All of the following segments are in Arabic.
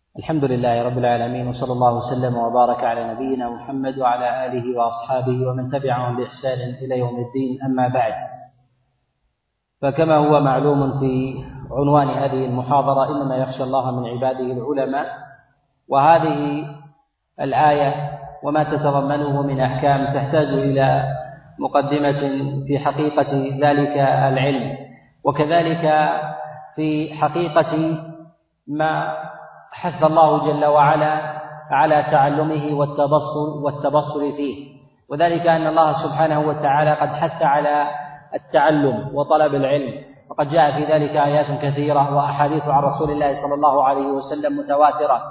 الحمد لله رب العالمين، وصلى الله وسلم وبارك على نبينا محمد وعلى آله وأصحابه ومن تبعهم بإحسان إلى يوم الدين. أما بعد، فكما هو معلوم في عنوان هذه المحاضرة إنما يخشى الله من عباده العلماء، وهذه الآية وما تتضمنه من أحكام تحتاج إلى مقدمة في حقيقة ذلك العلم، وكذلك في حقيقة ما حث الله جل وعلا على تعلمه والتبصر فيه، وذلك أن الله سبحانه وتعالى قد حث على التعلم وطلب العلم، وقد جاء في ذلك آيات كثيرة وأحاديث عن رسول الله صلى الله عليه وسلم متواترة.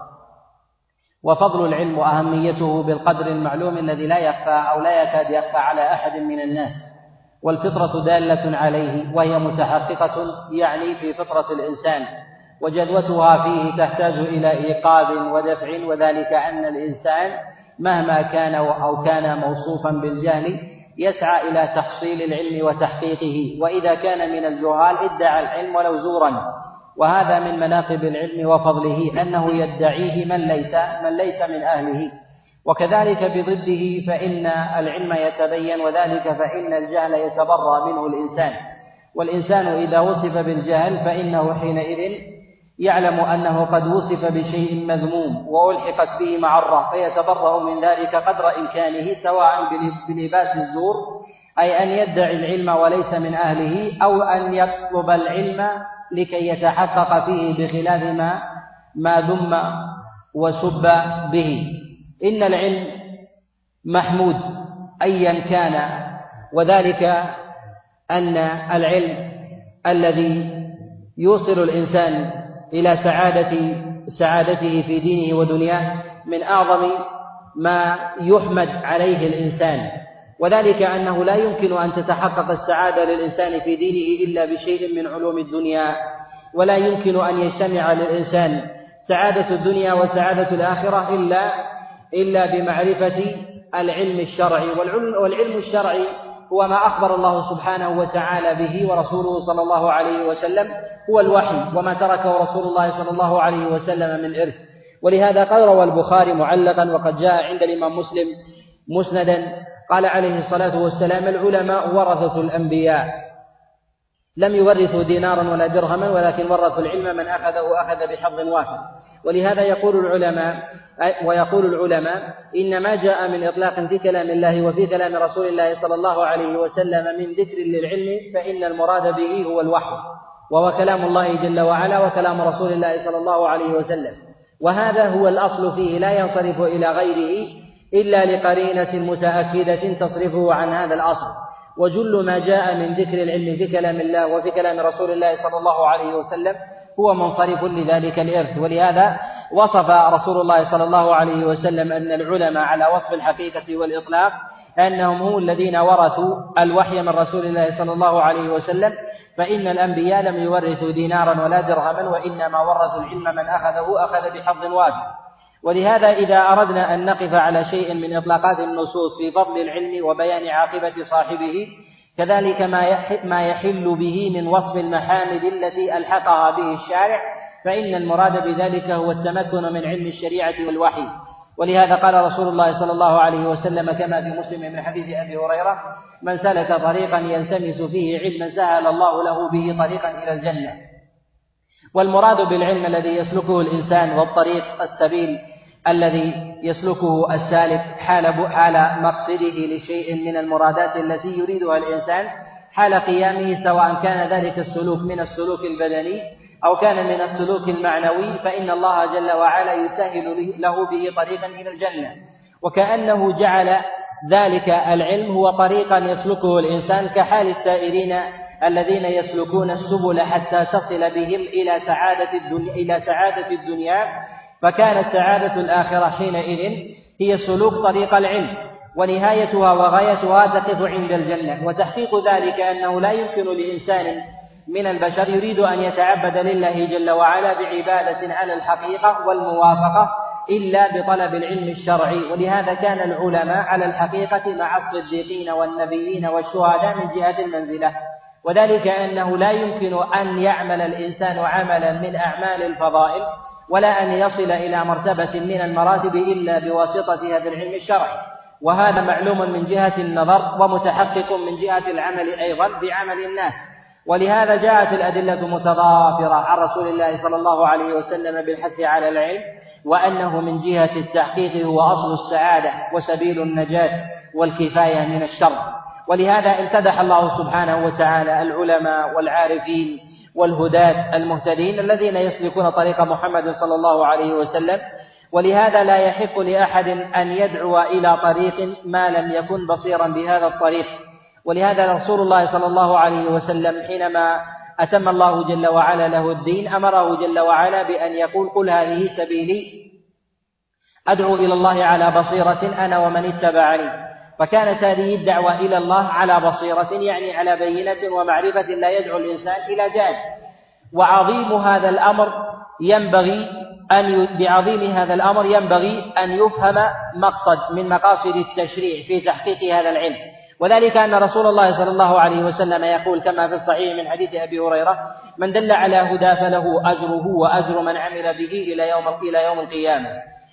وفضل العلم وأهميته بالقدر المعلوم الذي لا يخفى أو لا يكاد يخفى على أحد من الناس، والفطرة دالة عليه وهي متحققة يعني في فطرة الإنسان، وجدوتها فيه تحتاج إلى إيقاظ ودفع، وذلك أن الإنسان مهما كان أو كان موصوفا بالجهل يسعى إلى تحصيل العلم وتحقيقه، وإذا كان من الجهال ادعى العلم ولو زورا، وهذا من مناقب العلم وفضله أنه يدعيه من ليس من أهله، وكذلك بضده فإن العلم يتبين، وذلك فإن الجهل يتبرأ منه الإنسان، والإنسان إذا وصف بالجهل فإنه حينئذ يعلم أنه قد وصف بشيء مذموم وألحقت به معرة، فيتبرأ من ذلك قدر إمكانه، سواء بلباس الزور أي أن يدعي العلم وليس من أهله، أو أن يطلب العلم لكي يتحقق فيه بخلاف ما ذم وسب به. إن العلم محمود أيا كان، وذلك أن العلم الذي يوصل الإنسان إلى سعادته في دينه ودنياه من أعظم ما يحمد عليه الإنسان، وذلك أنه لا يمكن أن تتحقق السعادة للإنسان في دينه إلا بشيء من علوم الدنيا، ولا يمكن أن يجتمع للإنسان سعادة الدنيا وسعادة الآخرة إلا بمعرفة العلم الشرعي، والعلم الشرعي هو ما أخبر الله سبحانه وتعالى به ورسوله صلى الله عليه وسلم، هو الوحي وما تركه رسول الله صلى الله عليه وسلم من إرث. ولهذا قال روى البخاري معلقا، وقد جاء عند الإمام مسلم مسندا، قال عليه الصلاة والسلام: العلماء ورثة الأنبياء، لم يورثوا دينارا ولا درهما، ولكن ورثوا العلم، من أخذه أخذ بحظ وافر. ولهذا يقول العلماء إن ما جاء من إطلاق في كلام الله وفي كلام رسول الله صلى الله عليه وسلم من ذكر للعلم فإن المراد به هو الوحي، وهو كلام الله جل وعلا وكلام رسول الله صلى الله عليه وسلم، وهذا هو الأصل فيه، لا ينصرف إلى غيره إلا لقرينة متأكدة تصرفه عن هذا الأصل. وجل ما جاء من ذكر العلم في كلام الله وفي كلام رسول الله صلى الله عليه وسلم هو منصرف لذلك الإرث. ولهذا وصف رسول الله صلى الله عليه وسلم أن العلماء على وصف الحقيقة والإطلاق أنهم هم الذين ورثوا الوحي من رسول الله صلى الله عليه وسلم، فإن الأنبياء لم يورثوا دينارا ولا درهما، وإنما ورثوا العلم، من أخذه أخذ بحظ وافر. ولهذا إذا أردنا أن نقف على شيء من إطلاقات النصوص في فضل العلم وبيان عاقبة صاحبه، كذلك ما يحل به من وصف المحامد التي ألحقها به الشارع، فإن المراد بذلك هو التمكن من علم الشريعة والوحي. ولهذا قال رسول الله صلى الله عليه وسلم كما في مسلم من حديث أبي هريرة: من سلك طريقا يلتمس فيه علما سهل الله له به طريقا إلى الجنة. والمراد بالعلم الذي يسلكه الإنسان، والطريق السبيل الذي يسلكه السالك حال مقصده لشيء من المرادات التي يريدها الإنسان حال قيامه، سواء كان ذلك السلوك من السلوك البدني أو كان من السلوك المعنوي، فإن الله جل وعلا يسهل له به طريقا إلى الجنة، وكأنه جعل ذلك العلم هو طريقا يسلكه الإنسان كحال السائرين الذين يسلكون السبل حتى تصل بهم إلى سعادة الدنيا، فكانت سعادة الآخرة حينئذ هي سلوك طريق العلم، ونهايتها وغايتها تقف عند الجنة. وتحقيق ذلك أنه لا يمكن لإنسان من البشر يريد أن يتعبد لله جل وعلا بعبادة على الحقيقة والموافقة إلا بطلب العلم الشرعي. ولهذا كان العلماء على الحقيقة مع الصديقين والنبيين والشهداء من جهة المنزلة، وذلك أنه لا يمكن أن يعمل الإنسان عملا من أعمال الفضائل ولا أن يصل إلى مرتبة من المراتب إلا بواسطة هذا العلم الشرعي، وهذا معلوم من جهة النظر ومتحقق من جهة العمل أيضا بعمل الناس. ولهذا جاءت الأدلة متضافرة عن رسول الله صلى الله عليه وسلم بالحث على العلم، وأنه من جهة التحقيق هو أصل السعادة وسبيل النجاة والكفاية من الشر. ولهذا امتدح الله سبحانه وتعالى العلماء والعارفين والهداة المهتدين الذين يسلكون طريق محمد صلى الله عليه وسلم. ولهذا لا يحق لأحد أن يدعو إلى طريق ما لم يكن بصيرا بهذا الطريق. ولهذا رسول الله صلى الله عليه وسلم حينما أتم الله جل وعلا له الدين أمره جل وعلا بأن يقول: قل هذه سبيلي أدعو إلى الله على بصيرة أنا ومن اتبعني. فكانت هذه الدعوة إلى الله على بصيرة، يعني على بينة ومعرفة، لا يدعو الإنسان إلى جهل. وعظيم هذا الأمر ينبغي أن يفهم مقصد من مقاصد التشريع في تحقيق هذا العلم، وذلك أن رسول الله صلى الله عليه وسلم يقول كما في الصحيح من حديث أبي هريرة: من دل على هدى فله أجره وأجر من عمل به إلى يوم القيامة.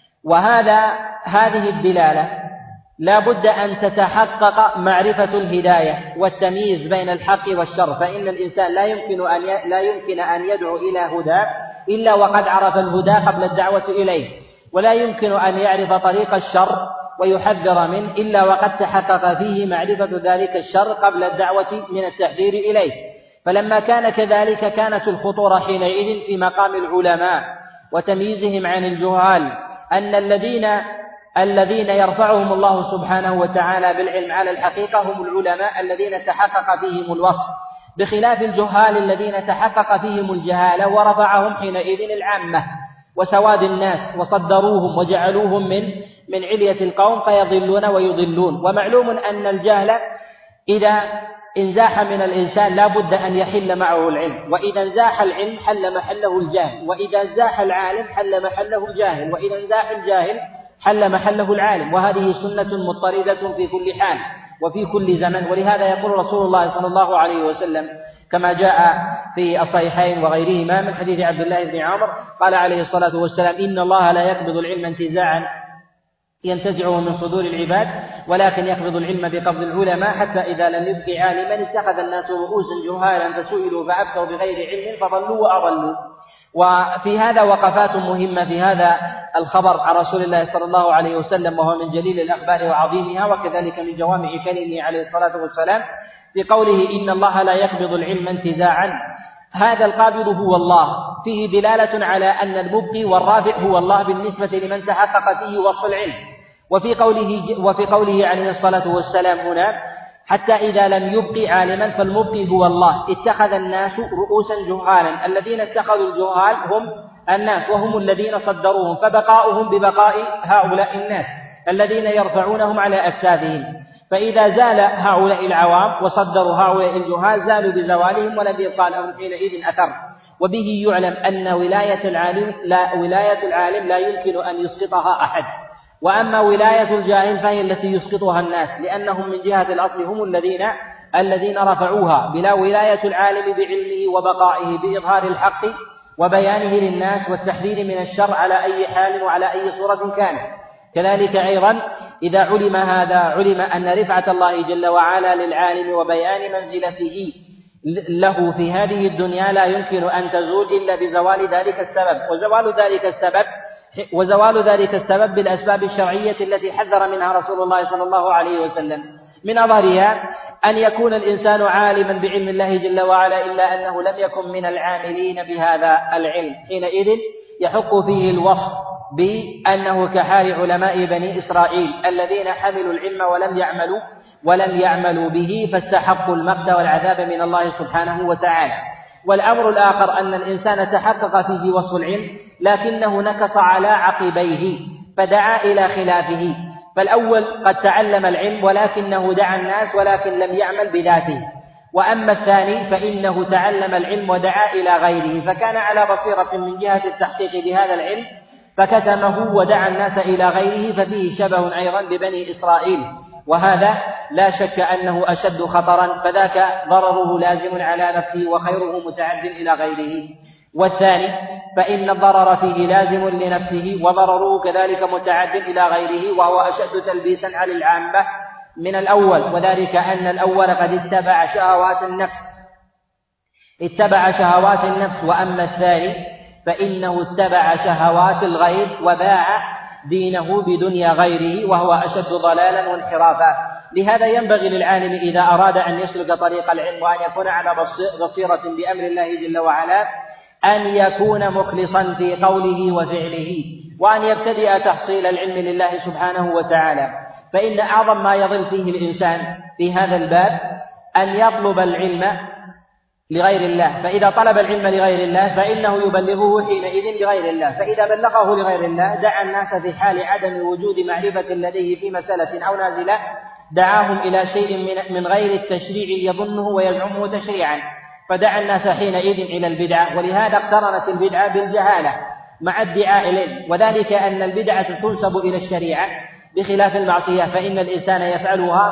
هذه الدلالة لا بد أن تتحقق معرفة الهداية والتمييز بين الحق والشر، فإن الإنسان لا يمكن أن يدعو إلى هدى إلا وقد عرف الهدى قبل الدعوة إليه، ولا يمكن أن يعرف طريق الشر ويحذر منه إلا وقد تحقق فيه معرفة ذلك الشر قبل الدعوة من التحذير إليه. فلما كان كذلك كانت الخطورة حينئذ في مقام العلماء وتمييزهم عن الجهال، أن الذين يرفعهم الله سبحانه وتعالى بالعلم على الحقيقة هم العلماء الذين تحقق فيهم الوصف، بخلاف الجهال الذين تحقق فيهم الجهالة ورفعهم حينئذ العامة وسواد الناس وصدروهم وجعلوهم من علية القوم فيضلون ويضلون. ومعلوم أن الجهل إذا انزاح من الإنسان لا بد أن يحل معه العلم، وإذا انزاح العلم حل محله الجهل، وإذا انزاح العالم حل محله الجاهل، وإذا انزاح الجاهل حل محله العالم. وهذه سنة مضطردة في كل حال وفي كل زمن. ولهذا يقول رسول الله صلى الله عليه وسلم كما جاء في الصحيحين وغيرهما من حديث عبد الله بن عمر قال عليه الصلاة والسلام: إن الله لا يقبض العلم انتزاعا ينتزعه من صدور العباد، ولكن يقبض العلم بقبض العلماء، حتى إذا لم يبق عالما اتخذ الناس رؤوسا جهالا فسئلوا فأفتوا بغير علم فضلوا وأضلوا. وفي هذا وقفات مهمة في هذا الخبر عن رسول الله صلى الله عليه وسلم، وهو من جليل الأخبار وعظيمها، وكذلك من جوامع كلمه عليه الصلاة والسلام في قوله: إن الله لا يقبض العلم انتزاعا. هذا القابض هو الله، فيه دلالة على أن المبقي والرافع هو الله بالنسبة لمن تحقق فيه وصف العلم. وفي قوله عليه الصلاة والسلام هنا: حتى إذا لم يبق عالما فالمبقي هو الله، اتخذ الناس رؤوسا جهالا. الذين اتخذوا الجهال هم الناس، وهم الذين صدروهم، فبقاؤهم ببقاء هؤلاء الناس الذين يرفعونهم على أكتافهم. فإذا زال هؤلاء العوام وصدروا هؤلاء الجهال زالوا بزوالهم ولم يبقى لهم حينئذ أثر. وبه يعلم أن ولاية العالم لا يمكن أن يسقطها أحد، وأما ولاية الجاهل فهي التي يسقطها الناس، لأنهم من جهة الأصل هم الذين رفعوها. بلا ولاية العالم بعلمه وبقائه بإظهار الحق وبيانه للناس والتحذير من الشر على أي حال وعلى أي صورة كان. كذلك أيضا إذا علم هذا علم أن رفعة الله جل وعلا للعالم وبيان منزلته له في هذه الدنيا لا يمكن أن تزول إلا بزوال ذلك السبب، وزوال ذلك السبب بالأسباب الشرعية التي حذر منها رسول الله صلى الله عليه وسلم. من أظهرها أن يكون الإنسان عالما بعلم الله جل وعلا إلا أنه لم يكن من العاملين بهذا العلم، حينئذ يحق فيه الوصف بأنه كحال علماء بني إسرائيل الذين حملوا العلم ولم يعملوا به فاستحقوا المقت والعذاب من الله سبحانه وتعالى. والأمر الآخر أن الإنسان تحقق فيه وصف العلم لكنه نكص على عقبيه فدعا إلى خلافه. فالأول قد تعلم العلم ولكنه دعا الناس ولكن لم يعمل بذاته، وأما الثاني فإنه تعلم العلم ودعا إلى غيره فكان على بصيرة من جهة التحقيق بهذا العلم فكتمه ودعا الناس إلى غيره، ففيه شبه أيضا ببني إسرائيل، وهذا لا شك أنه أشد خطرا، فذاك ضرره لازم على نفسه وخيره متعد إلى غيره. والثاني فإن الضرر فيه لازم لنفسه وضرره كذلك متعد إلى غيره، وهو أشد تلبيسا على العامة من الأول، وذلك أن الأول قد اتبع شهوات النفس، وأما الثاني فإنه اتبع شهوات الغير وباع دينه بدنيا غيره، وهو أشد ضلالا وانحرافا. لهذا ينبغي للعالم إذا أراد أن يسلك طريق العلم وأن يكون على بصيرة بأمر الله جل وعلا أن يكون مخلصا في قوله وفعله، وأن يبتدئ تحصيل العلم لله سبحانه وتعالى. فإن أعظم ما يضل فيه الإنسان في هذا الباب أن يطلب العلم لغير الله، فإذا طلب العلم لغير الله فإنه يبلغه حينئذ لغير الله، فإذا بلغه لغير الله دعا الناس في حال عدم وجود معرفة لديه في مسألة أو نازلة، دعاهم إلى شيء من غير التشريع يظنه ويزعمه تشريعا، فدعا الناس حينئذ إلى البدعة. ولهذا اقترنت البدعة بالجهالة مع ادعاء العلم، وذلك أن البدعة تنسب إلى الشريعة بخلاف المعصية، فإن الإنسان يفعلها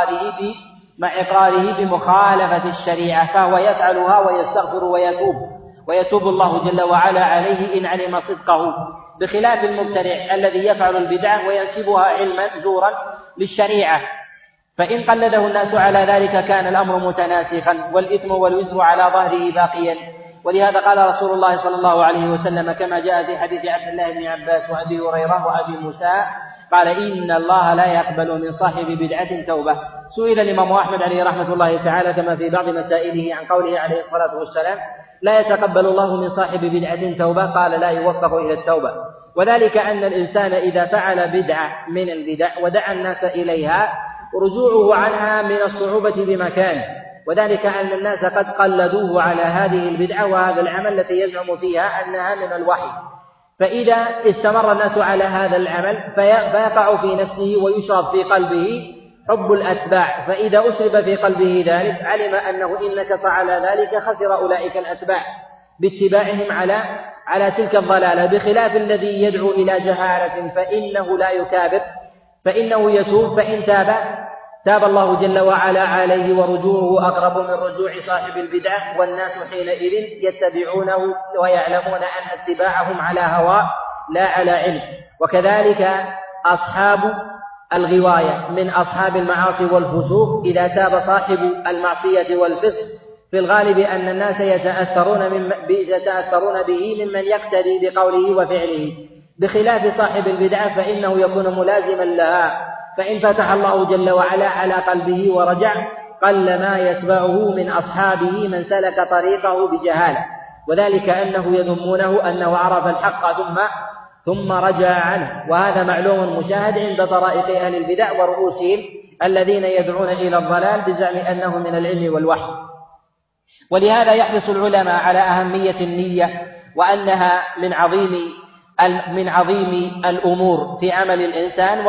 مع إقراره بمخالفة الشريعة، فهو يفعلها ويستغفر ويتوب الله جل وعلا عليه إن علم صدقه، بخلاف المبتدع الذي يفعل البدعة وينسبها علما زورا للشريعة، فإن قلده الناس على ذلك كان الأمر متناسخا والإثم والوزر على ظهره باقيا. ولهذا قال رسول الله صلى الله عليه وسلم كما جاء في حديث عبد الله بن عباس وأبي هريرة وأبي موسى قال: إن الله لا يقبل من صاحب بدعة توبة. سئل الإمام أحمد عليه رحمة الله تعالى كما في بعض مسائله عن قوله عليه الصلاة والسلام: لا يتقبل الله من صاحب بدعة توبة، قال: لا يوفق إلى التوبة. وذلك أن الإنسان إذا فعل بدعة من البدع ودعا الناس إليها رجوعه عنها من الصعوبة بمكان، وذلك أن الناس قد قلدوه على هذه البدعة وهذا العمل التي يزعم فيها أنها من الوحي، فإذا استمر الناس على هذا العمل فيقع في نفسه ويشرب في قلبه حب الأتباع، فإذا أشرب في قلبه ذلك علم أنه إن نكص على ذلك خسر أولئك الأتباع باتباعهم على تلك الضلالة، بخلاف الذي يدعو إلى جهالة فإنه لا يكابر، فإنه يتوب، فإن تاب الله جل وعلا عليه، ورجوعه أقرب من رجوع صاحب البدعة، والناس حينئذ يتبعونه ويعلمون أن اتباعهم على هوى لا على علم. وكذلك أصحاب الغواية من أصحاب المعاصي والفسوق إذا تاب صاحب المعصية والفسق في الغالب أن الناس يتأثرون به ممن يقتدي بقوله وفعله، بخلاف صاحب البدعة فإنه يكون ملازما لها، فإن فتح الله جل وعلا على قلبه ورجع قل ما يتبعه من أصحابه من سلك طريقه بجهالة، وذلك أنه يذمونه أنه عرف الحق ثم رجع عنه، وهذا معلوم مشاهد عند طرائق أهل البدع ورؤوسهم الذين يدعون إلى الضلال بزعم أنه من العلم والوحي. ولهذا يحرص العلماء على أهمية النية، وأنها من عظيم الأمور في عمل الإنسان،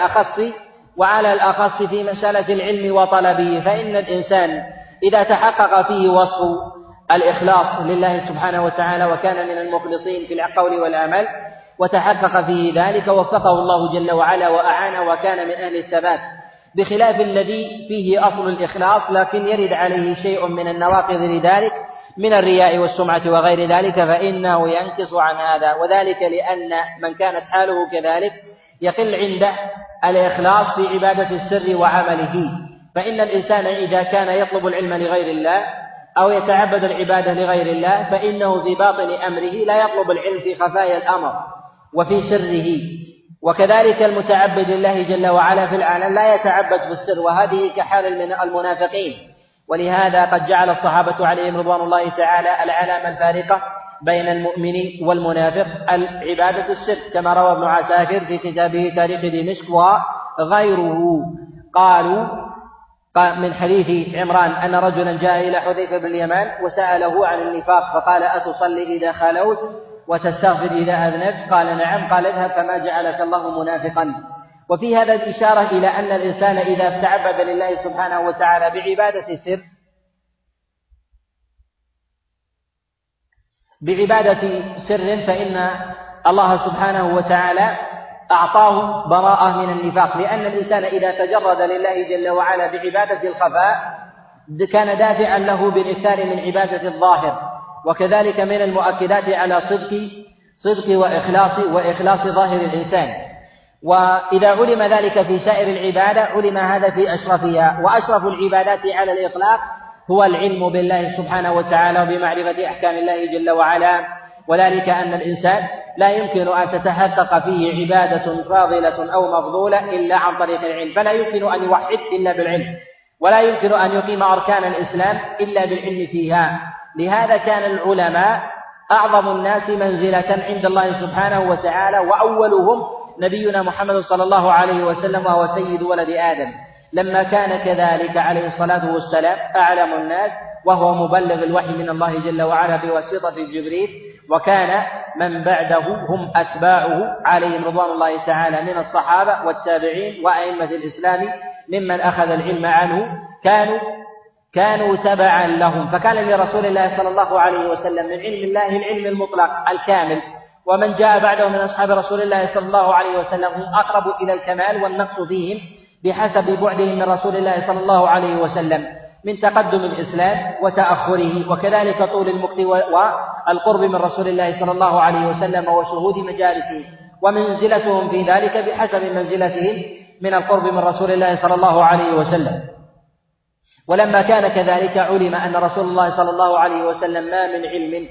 وعلى الأخص في مسألة العلم وطلبه، فإن الإنسان إذا تحقق فيه وصف الإخلاص لله سبحانه وتعالى وكان من المخلصين في القول والعمل وتحقق فيه ذلك وفقه الله جل وعلا وأعانه وكان من أهل الثبات، بخلاف الذي فيه أصل الإخلاص لكن يرد عليه شيء من النواقض لذلك من الرياء والسمعة وغير ذلك، فإنه ينقص عن هذا، وذلك لأن من كانت حاله كذلك يقل عنده الإخلاص في عبادة السر وعمله. فإن الإنسان إذا كان يطلب العلم لغير الله أو يتعبد العبادة لغير الله فإنه في باطن أمره لا يطلب العلم في خفايا الأمر وفي سره، وكذلك المتعبد لله جل وعلا في العلن لا يتعبد في السر، وهذه كحال المنافقين. ولهذا قد جعل الصحابة عليهم رضوان الله تعالى العلامة الفارقة بين المؤمن والمنافق العبادة السر، كما روى ابن عساكر في كتابه تاريخ دمشق وغيره قالوا من حديث عمران أن رجلا جاء إلى حذيفة بن اليمان وسأله عن النفاق فقال: أتصلي إذا خلوت وتستغفر إذا أذنبت؟ قال: نعم. قال: اذهب فما جعلك الله منافقا. وفي هذا الإشارة إلى أن الإنسان إذا استعبد لله سبحانه وتعالى بعبادة سر فإن الله سبحانه وتعالى أعطاه براءة من النفاق، لأن الإنسان إذا تجرد لله جل وعلا بعبادة الخفاء كان دافعا له بالإكثار من عبادة الظاهر، وكذلك من المؤكدات على صدق وإخلاص ظاهر الإنسان. وإذا علم ذلك في سائر العبادة علم هذا في أشرفها، وأشرف العبادات على الإطلاق هو العلم بالله سبحانه وتعالى وبمعرفة أحكام الله جل وعلا، وذلك أن الإنسان لا يمكن أن تتحقق فيه عبادة فاضلة أو مفضولة إلا عن طريق العلم، فلا يمكن أن يوحد إلا بالعلم، ولا يمكن أن يقيم أركان الإسلام إلا بالعلم فيها. لهذا كان العلماء أعظم الناس منزلة عند الله سبحانه وتعالى، وأولهم نبينا محمد صلى الله عليه وسلم وهو سيد ولد آدم، لما كان كذلك عليه الصلاة والسلام أعلم الناس، وهو مبلغ الوحي من الله جل وعلا بواسطة جبريل، وكان من بعده هم أتباعه عليهم رضوان الله تعالى من الصحابة والتابعين وأئمة الإسلام ممن أخذ العلم عنه كانوا تبعا لهم. فكان لرسول الله صلى الله عليه وسلم من علم الله العلم المطلق الكامل، ومن جاء بعده من أصحاب رسول الله صلى الله عليه وسلم هم أقرب إلى الكمال، والنقص فيهم بحسب بعدهم من رسول الله صلى الله عليه وسلم من تقدم الإسلام وتأخره، وكذلك طول المكث والقرب من رسول الله صلى الله عليه وسلم وشهود مجالسه، ومنزلتهم في ذلك بحسب منزلتهم من القرب من رسول الله صلى الله عليه وسلم. ولما كان كذلك علم أن رسول الله صلى الله عليه وسلم ما من علم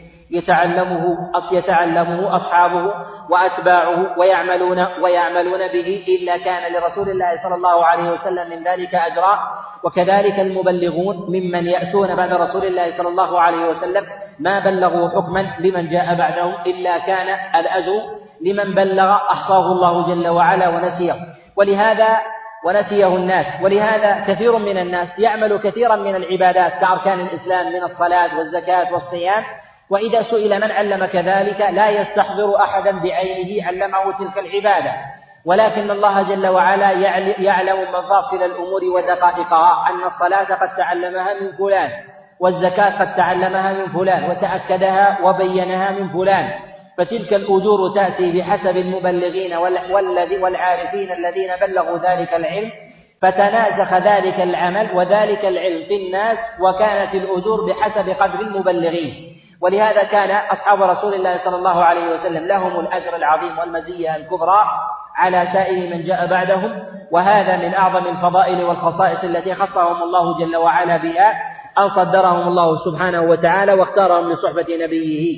يتعلمه أصحابه وأتباعه ويعملون به إلا كان لرسول الله صلى الله عليه وسلم من ذلك أجرا، وكذلك المبلغون ممن يأتون بعد رسول الله صلى الله عليه وسلم ما بلغوا حكما لمن جاء بعدهم إلا كان الأجر لمن بلغ أحصاه الله جل وعلا ونسيه الناس. ولهذا كثير من الناس يعمل كثيرا من العبادات كأركان الإسلام من الصلاة والزكاة والصيام، وإذا سئل من علم كذلك لا يستحضر أحدا بعينه علمه تلك العبادة، ولكن الله جل وعلا يعلم مفاصل الأمور ودقائقها، أن الصلاة قد تعلمها من فلان، والزكاة قد تعلمها من فلان وتأكدها وبينها من فلان، فتلك الأجور تأتي بحسب المبلغين والعارفين الذين بلغوا ذلك العلم، فتناسخ ذلك العمل وذلك العلم في الناس، وكانت الأجور بحسب قدر المبلغين. ولهذا كان أصحاب رسول الله صلى الله عليه وسلم لهم الأجر العظيم والمزية الكبرى على سائر من جاء بعدهم، وهذا من أعظم الفضائل والخصائص التي خصهم الله جل وعلا بها، أن صدرهم الله سبحانه وتعالى واختارهم لصحبة نبيه،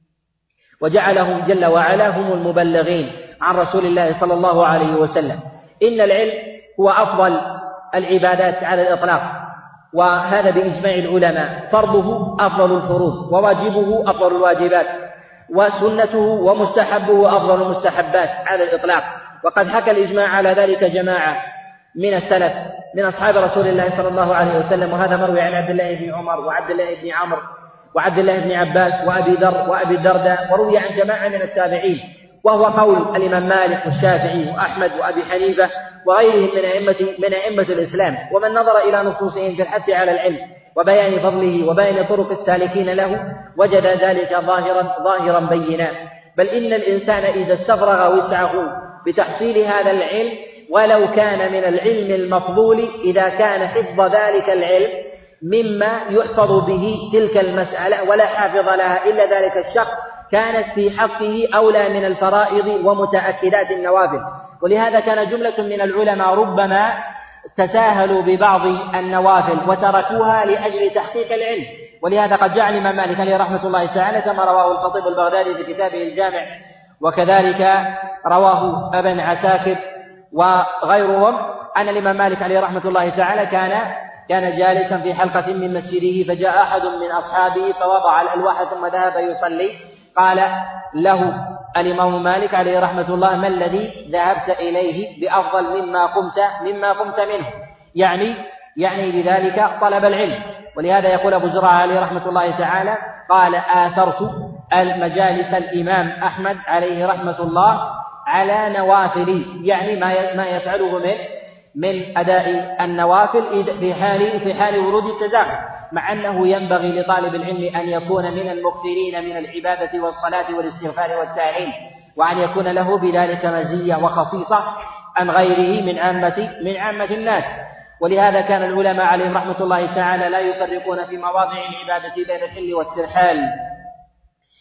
وجعلهم جل وعلا هم المبلغين عن رسول الله صلى الله عليه وسلم. إن العلم هو أفضل العبادات على الإطلاق، وهذا بإجماع العلماء، فرضه أفضل الفروض، وواجبه أفضل الواجبات، وسنته ومستحبه أفضل المستحبات على الإطلاق. وقد حكى الإجماع على ذلك جماعة من السلف من أصحاب رسول الله صلى الله عليه وسلم، وهذا مروي عن عبد الله بن عمر وعبد الله بن عمرو وعبد الله بن عباس وأبي ذر وأبي الدرداء، وروي عن جماعة من التابعين، وهو قول الإمام مالك والشافعي وأحمد وأبي حنيفة وغيرهم من أئمة الإسلام. ومن نظر إلى نصوصهم في الحث على العلم وبيان فضله وبيان طرق السالكين له وجد ذلك ظاهرا بينا. بل إن الإنسان إذا استفرغ وسعه بتحصيل هذا العلم ولو كان من العلم المفضول، إذا كان حفظ ذلك العلم مما يحفظ به تلك المسألة ولا حافظ لها إلا ذلك الشخص، كانت في حقه أولى من الفرائض ومتأكدات النوافل. ولهذا كان جملة من العلماء ربما تساهلوا ببعض النوافل وتركوها لأجل تحقيق العلم. ولهذا قد جاء الإمام مالك عليه رحمة الله تعالى كما رواه الخطيب البغدادي في كتابه الجامع، وكذلك رواه ابن عساكر وغيرهم، أن الإمام مالك عليه رحمة الله تعالى كان جالسا في حلقة من مسجده، فجاء أحد من أصحابه فوضع الألواح ثم ذهب يصلي. قال له الإمام مالك عليه رحمة الله: ما الذي ذهبت إليه بأفضل مما قمت منه؟ يعني بذلك طلب العلم. ولهذا يقول أبو زرعة عليه رحمة الله تعالى: قال: آثرت المجالس الإمام أحمد عليه رحمة الله على نوافلي، يعني ما يفعله من أداء النوافل في حال ورود التزاحم، مع أنه ينبغي لطالب العلم أن يكون من المكثرين من العبادة والصلاة والاستغفار والتعليم، وأن يكون له بذلك مزية وخصيصة عن غيره من عامة الناس. ولهذا كان العلماء عليهم رحمة الله تعالى لا يفرقون في مواضع العبادة بين الحل والترحال،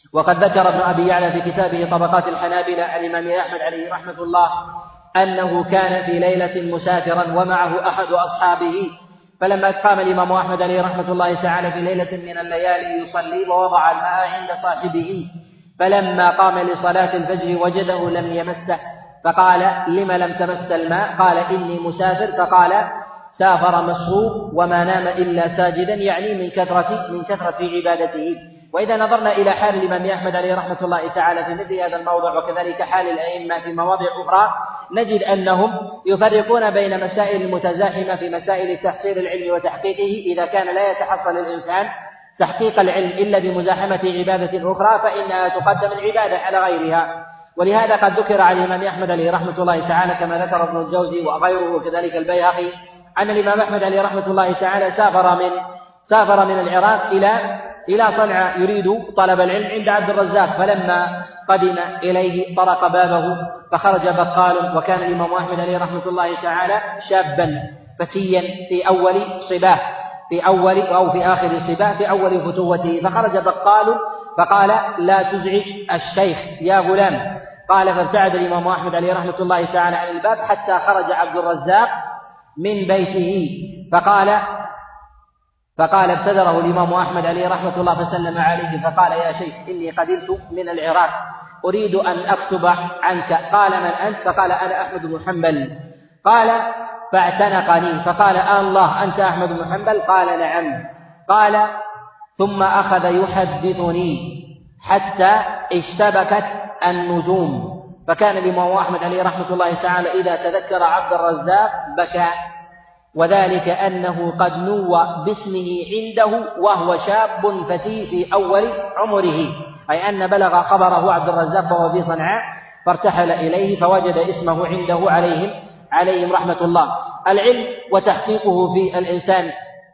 وقد ذكر ابن أبي يعلى في كتابه طبقات الحنابلة عن الإمام أحمد عليه رحمة الله أنه كان في ليلة مسافرا ومعه أحد أصحابه، فلما قام الإمام أحمد عليه رحمة الله تعالى في ليلة من الليالي يصلي ووضع الماء عند صاحبه، فلما قام لصلاة الفجر وجده لم يمسه، فقال: لم لم تمس الماء؟ قال: إني مسافر. فقال: سافر مسروق وما نام إلا ساجدا، يعني من كثرة عبادته. وإذا نظرنا إلى حال الإمام أحمد عليه رحمة الله تعالى في مثل هذا الموضع وكذلك حال الأئمة في مواضع أخرى، نجد أنهم يفرقون بين مسائل المتزاحمة في مسائل تحصيل العلم وتحقيقه. إذا كان لا يتحصل الإنسان تحقيق العلم إلا بمزاحمة عبادة أخرى فإنها تقدم العبادة على غيرها. ولهذا قد ذكر عن الإمام أحمد عليه رحمة الله تعالى كما ذكر ابن الجوزي وغيره وكذلك البيهقي أن الإمام أحمد عليه رحمة الله تعالى سافر من العراق إلى صنعاء يريد طلب العلم عند عبد الرزاق، فلما قدم إليه طرق بابه فخرج بقال، وكان الإمام أحمد عليه رحمة الله تعالى شابا فتيا في آخر صباه في أول فتوته، فخرج بقال فقال: لا تزعج الشيخ يا غلام. قال: فابتعد الإمام أحمد عليه رحمة الله تعالى عن الباب حتى خرج عبد الرزاق من بيته، فقال ابتدره الإمام أحمد عليه رحمة الله فسلم عليه فقال: يا شيخ إني قدمت من العراق أريد أن أكتب عنك. قال: من أنت؟ فقال: أنا أحمد بن حنبل. قال: فاعتنقني، فقال: الله أنت أحمد بن حنبل؟ قال: نعم. قال: ثم أخذ يحدثني حتى اشتبكت النجوم. فكان الإمام أحمد عليه رحمة الله تعالى إذا تذكر عبد الرزاق بكى، وذلك أنه قد نوى باسمه عنده وهو شاب فتي في أول عمره، أي أن بلغ خبره عبد الرزاق وهو في صنعاء فارتحل إليه فوجد اسمه عنده عليهم رحمة الله. العلم وتحقيقه في الإنسان،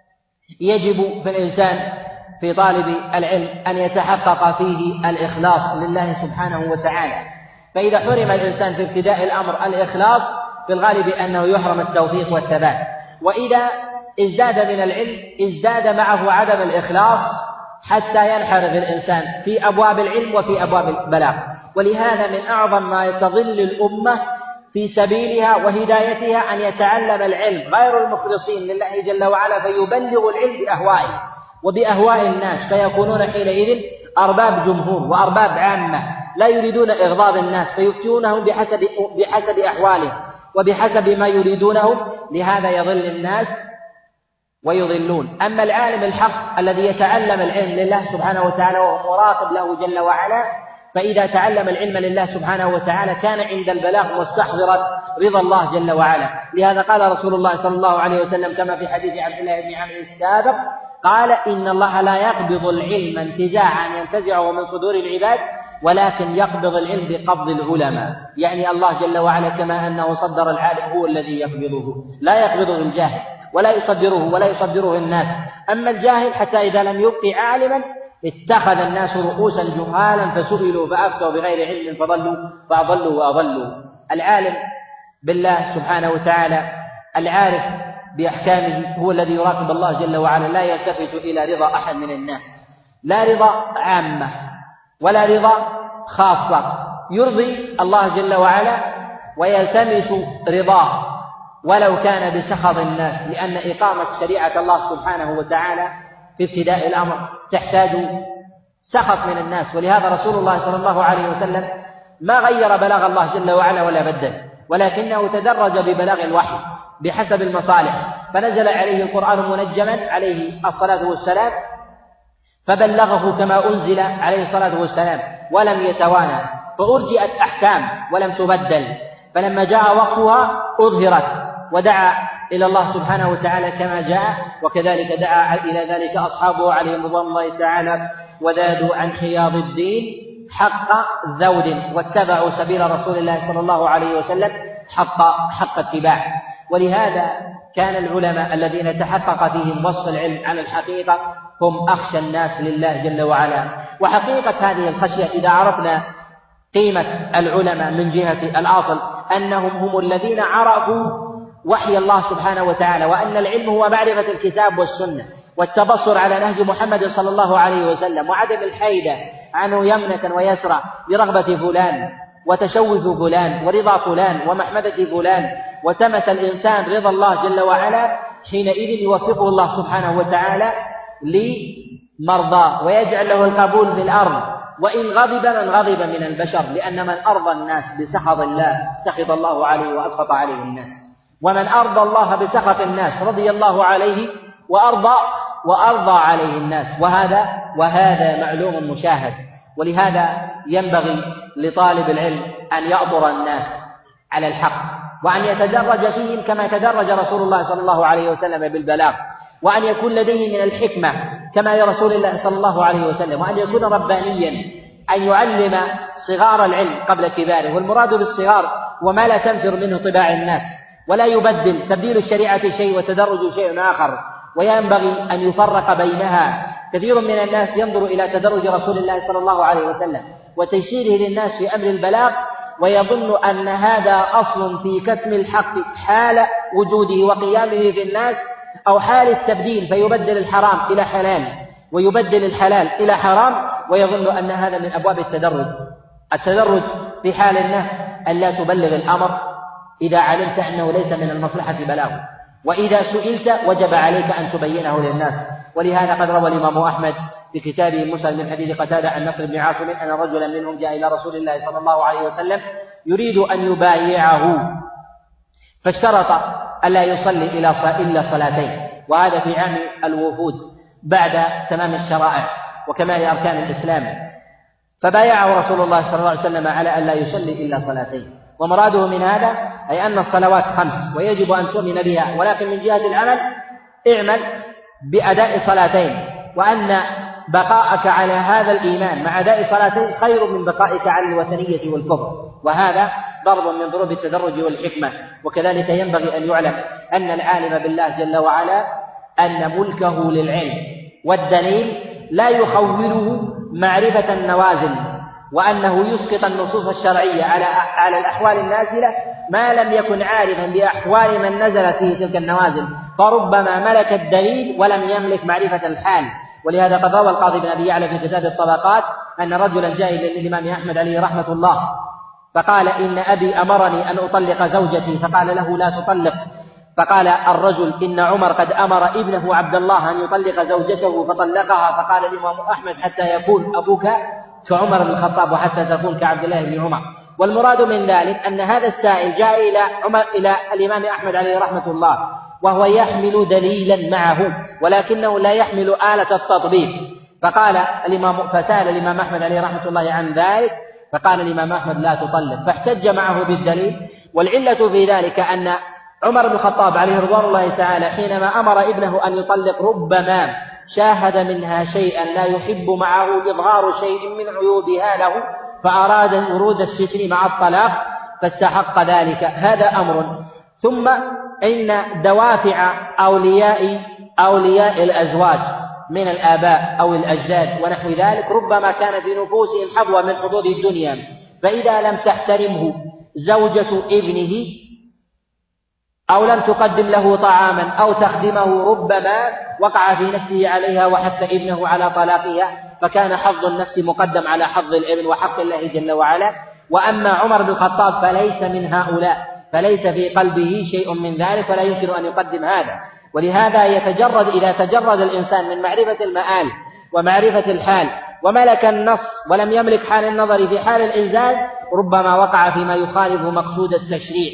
يجب في الإنسان في طالب العلم أن يتحقق فيه الإخلاص لله سبحانه وتعالى، فإذا حرم الإنسان في ابتداء الأمر الإخلاص في الغالب أنه يحرم التوفيق والثبات، وإذا ازداد من العلم ازداد معه عدم الإخلاص حتى ينحرف الإنسان في أبواب العلم وفي أبواب البلاغ. ولهذا من أعظم ما تضل الأمة في سبيلها وهدايتها أن يتعلم العلم غير المخلصين لله جل وعلا فيبلغ العلم بأهوائه وبأهواء الناس، فيكونون حينئذ أرباب جمهور وأرباب عامة لا يريدون إغضاب الناس فيفتونهم بحسب أحوالهم وبحسب ما يريدونه، لهذا يضل الناس ويضلون. أما العالم الحق الذي يتعلم العلم لله سبحانه وتعالى وهو مراقب له جل وعلا، فإذا تعلم العلم لله سبحانه وتعالى كان عند البلاغ مستحضرا رضا الله جل وعلا. لهذا قال رسول الله صلى الله عليه وسلم كما في حديث عبد الله بن عمرو السابق قال: إن الله لا يقبض العلم انتزاعا ينتزعه من صدور العباد، ولكن يقبض العلم بقبض العلماء. يعني الله جل وعلا كما أنه صدر العالم هو الذي يقبضه، لا يقبضه الجاهل ولا يصدره الناس. أما الجاهل حتى إذا لم يبق عالما اتخذ الناس رؤوسا جهالا فسئلوا فأفتوا بغير علم فأضلوا وأضلوا. العالم بالله سبحانه وتعالى العارف بأحكامه هو الذي يراقب الله جل وعلا، لا يلتفت إلى رضا أحد من الناس، لا رضا عامة ولا رضا خاصة، يرضي الله جل وعلا ويلتمس رضاه ولو كان بسخط الناس، لأن إقامة شريعة الله سبحانه وتعالى في ابتداء الأمر تحتاج سخط من الناس. ولهذا رسول الله صلى الله عليه وسلم ما غير بلاغ الله جل وعلا ولا بدل، ولكنه تدرج ببلاغ الوحي بحسب المصالح، فنزل عليه القرآن منجما عليه الصلاة والسلام فبلغه كما أنزل عليه الصلاة والسلام ولم يتوانى، فأرجئت أحكام ولم تبدل، فلما جاء وقتها أظهرت ودعا إلى الله سبحانه وتعالى كما جاء، وكذلك دعا إلى ذلك أصحابه عليهم رضوان الله تعالى وذادوا عن حياض الدين حق ذود واتبعوا سبيل رسول الله صلى الله عليه وسلم حق اتباع. ولهذا كان العلماء الذين تحقق فيهم وصف العلم على الحقيقة هم أخشى الناس لله جل وعلا. وحقيقة هذه الخشية إذا عرفنا قيمة العلماء من جهة الأصل أنهم هم الذين عرفوا وحي الله سبحانه وتعالى، وأن العلم هو معرفة الكتاب والسنة والتبصر على نهج محمد صلى الله عليه وسلم وعدم الحيدة عنه يمنة ويسرى برغبة فلان وتشوف فلان ورضا فلان ومحمدة فلان، وتمس الإنسان رضا الله جل وعلا، حينئذ يوفقه الله سبحانه وتعالى لمرضاه ويجعل له القبول في الأرض. وإن غضب من غضب من البشر، لأن من أرضى الناس بسخط الله سخط الله عليه وأسخط عليه الناس، ومن أرضى الله بسخط الناس رضي الله عليه وأرضى عليه الناس، وهذا معلوم مشاهد. ولهذا ينبغي لطالب العلم أن يأطر الناس على الحق، وأن يتدرج فيهم كما تدرج رسول الله صلى الله عليه وسلم بالبلاغ، وأن يكون لديه من الحكمة كما لرسول الله صلى الله عليه وسلم، وأن يكون ربانيا، أن يعلم صغار العلم قبل كباره. والمراد بالصغار وما لا تنفر منه طباع الناس، ولا يبدل تبديل الشريعة شيء وتدرج شيء آخر، وينبغي أن يفرق بينها. كثير من الناس ينظر إلى تدرج رسول الله صلى الله عليه وسلم وتيسيره للناس في أمر البلاغ، ويظن أن هذا أصل في كتم الحق حال وجوده وقيامه في الناس، أو حال التبديل فيبدل الحرام إلى حلال ويبدل الحلال إلى حرام، ويظن أن هذا من أبواب التدرج في حال الناس أن لا تبلغ الأمر إذا علمت أنه ليس من المصلحة بلاغه، وإذا سئلت وجب عليك أن تبينه للناس. ولهذا قد روى الإمام أحمد في كتابه المسند من حديث قتادة عن نصر بن عاصم أن رجلا منهم جاء إلى رسول الله صلى الله عليه وسلم يريد أن يبايعه، فاشترط ألا يصلي إلا صلاتين، وهذا في عام الوفود بعد تمام الشرائع وكمال أركان الإسلام، فبايعه رسول الله صلى الله عليه وسلم على أن لا يصلي إلا صلاتين. ومراده من هذا أي أن الصلوات 5 ويجب أن تؤمن بها، ولكن من جهة العمل اعمل بأداء صلاتين، وأن بقاءك على هذا الإيمان مع أداء صلاتين خير من بقائك على الوثنية والكفر، وهذا ضرب من ضروب التدرج والحكمة. وكذلك ينبغي أن يعلم أن العالم بالله جل وعلا أن ملكه للعلم، والدليل لا يخوله معرفة النوازل، وأنه يسقط النصوص الشرعية على الأحوال النازلة ما لم يكن عارفا بأحوال من نزلت فيه تلك النوازل، فربما ملك الدليل ولم يملك معرفة الحال. ولهذا قد روى القاضي بن أبي يعلى في كتاب الطبقات أن رجلا جاء إلى الإمام أحمد عليه رحمة الله فقال: إن أبي أمرني أن أطلق زوجتي. فقال له: لا تطلق. فقال الرجل: إن عمر قد أمر ابنه عبد الله أن يطلق زوجته فطلقها. فقال الإمام أحمد: حتى يكون أبوك كعمر بن الخطاب وحتى تكون كعبد الله بن عمر. والمراد من ذلك أن هذا السائل جاء إلى الإمام أحمد عليه رحمة الله وهو يحمل دليلا معه، ولكنه لا يحمل آلة التطبيق. فسأل الإمام أحمد عليه رحمة الله عن ذلك، فقال الإمام أحمد: لا تطلق. فاحتج معه بالدليل. والعلة في ذلك أن عمر بن الخطاب عليه رضوان الله تعالى حينما أمر ابنه أن يطلق ربما شاهد منها شيئا لا يحب معه إظهار شيء من عيوبها له، فأراد ورود الستر مع الطلاق فاستحق ذلك. هذا أمر. ثم إن دوافع أولياء الأزواج من الآباء أو الأجداد ونحو ذلك ربما كان في نفوسهم حظوة من حظوظ الدنيا، فإذا لم تحترمه زوجة ابنه أو لم تقدم له طعاما أو تخدمه ربما وقع في نفسه عليها وحث ابنه على طلاقها، فكان حظ النفس مقدم على حظ الابن وحق الله جل وعلا. وأما عمر بن الخطاب فليس من هؤلاء، فليس في قلبه شيء من ذلك، فلا يمكن أن يقدم هذا. ولهذا إذا تجرد الإنسان من معرفة المآل ومعرفة الحال وملك النص ولم يملك حال النظر في حال الإنزال ربما وقع فيما يخالف مقصود التشريع.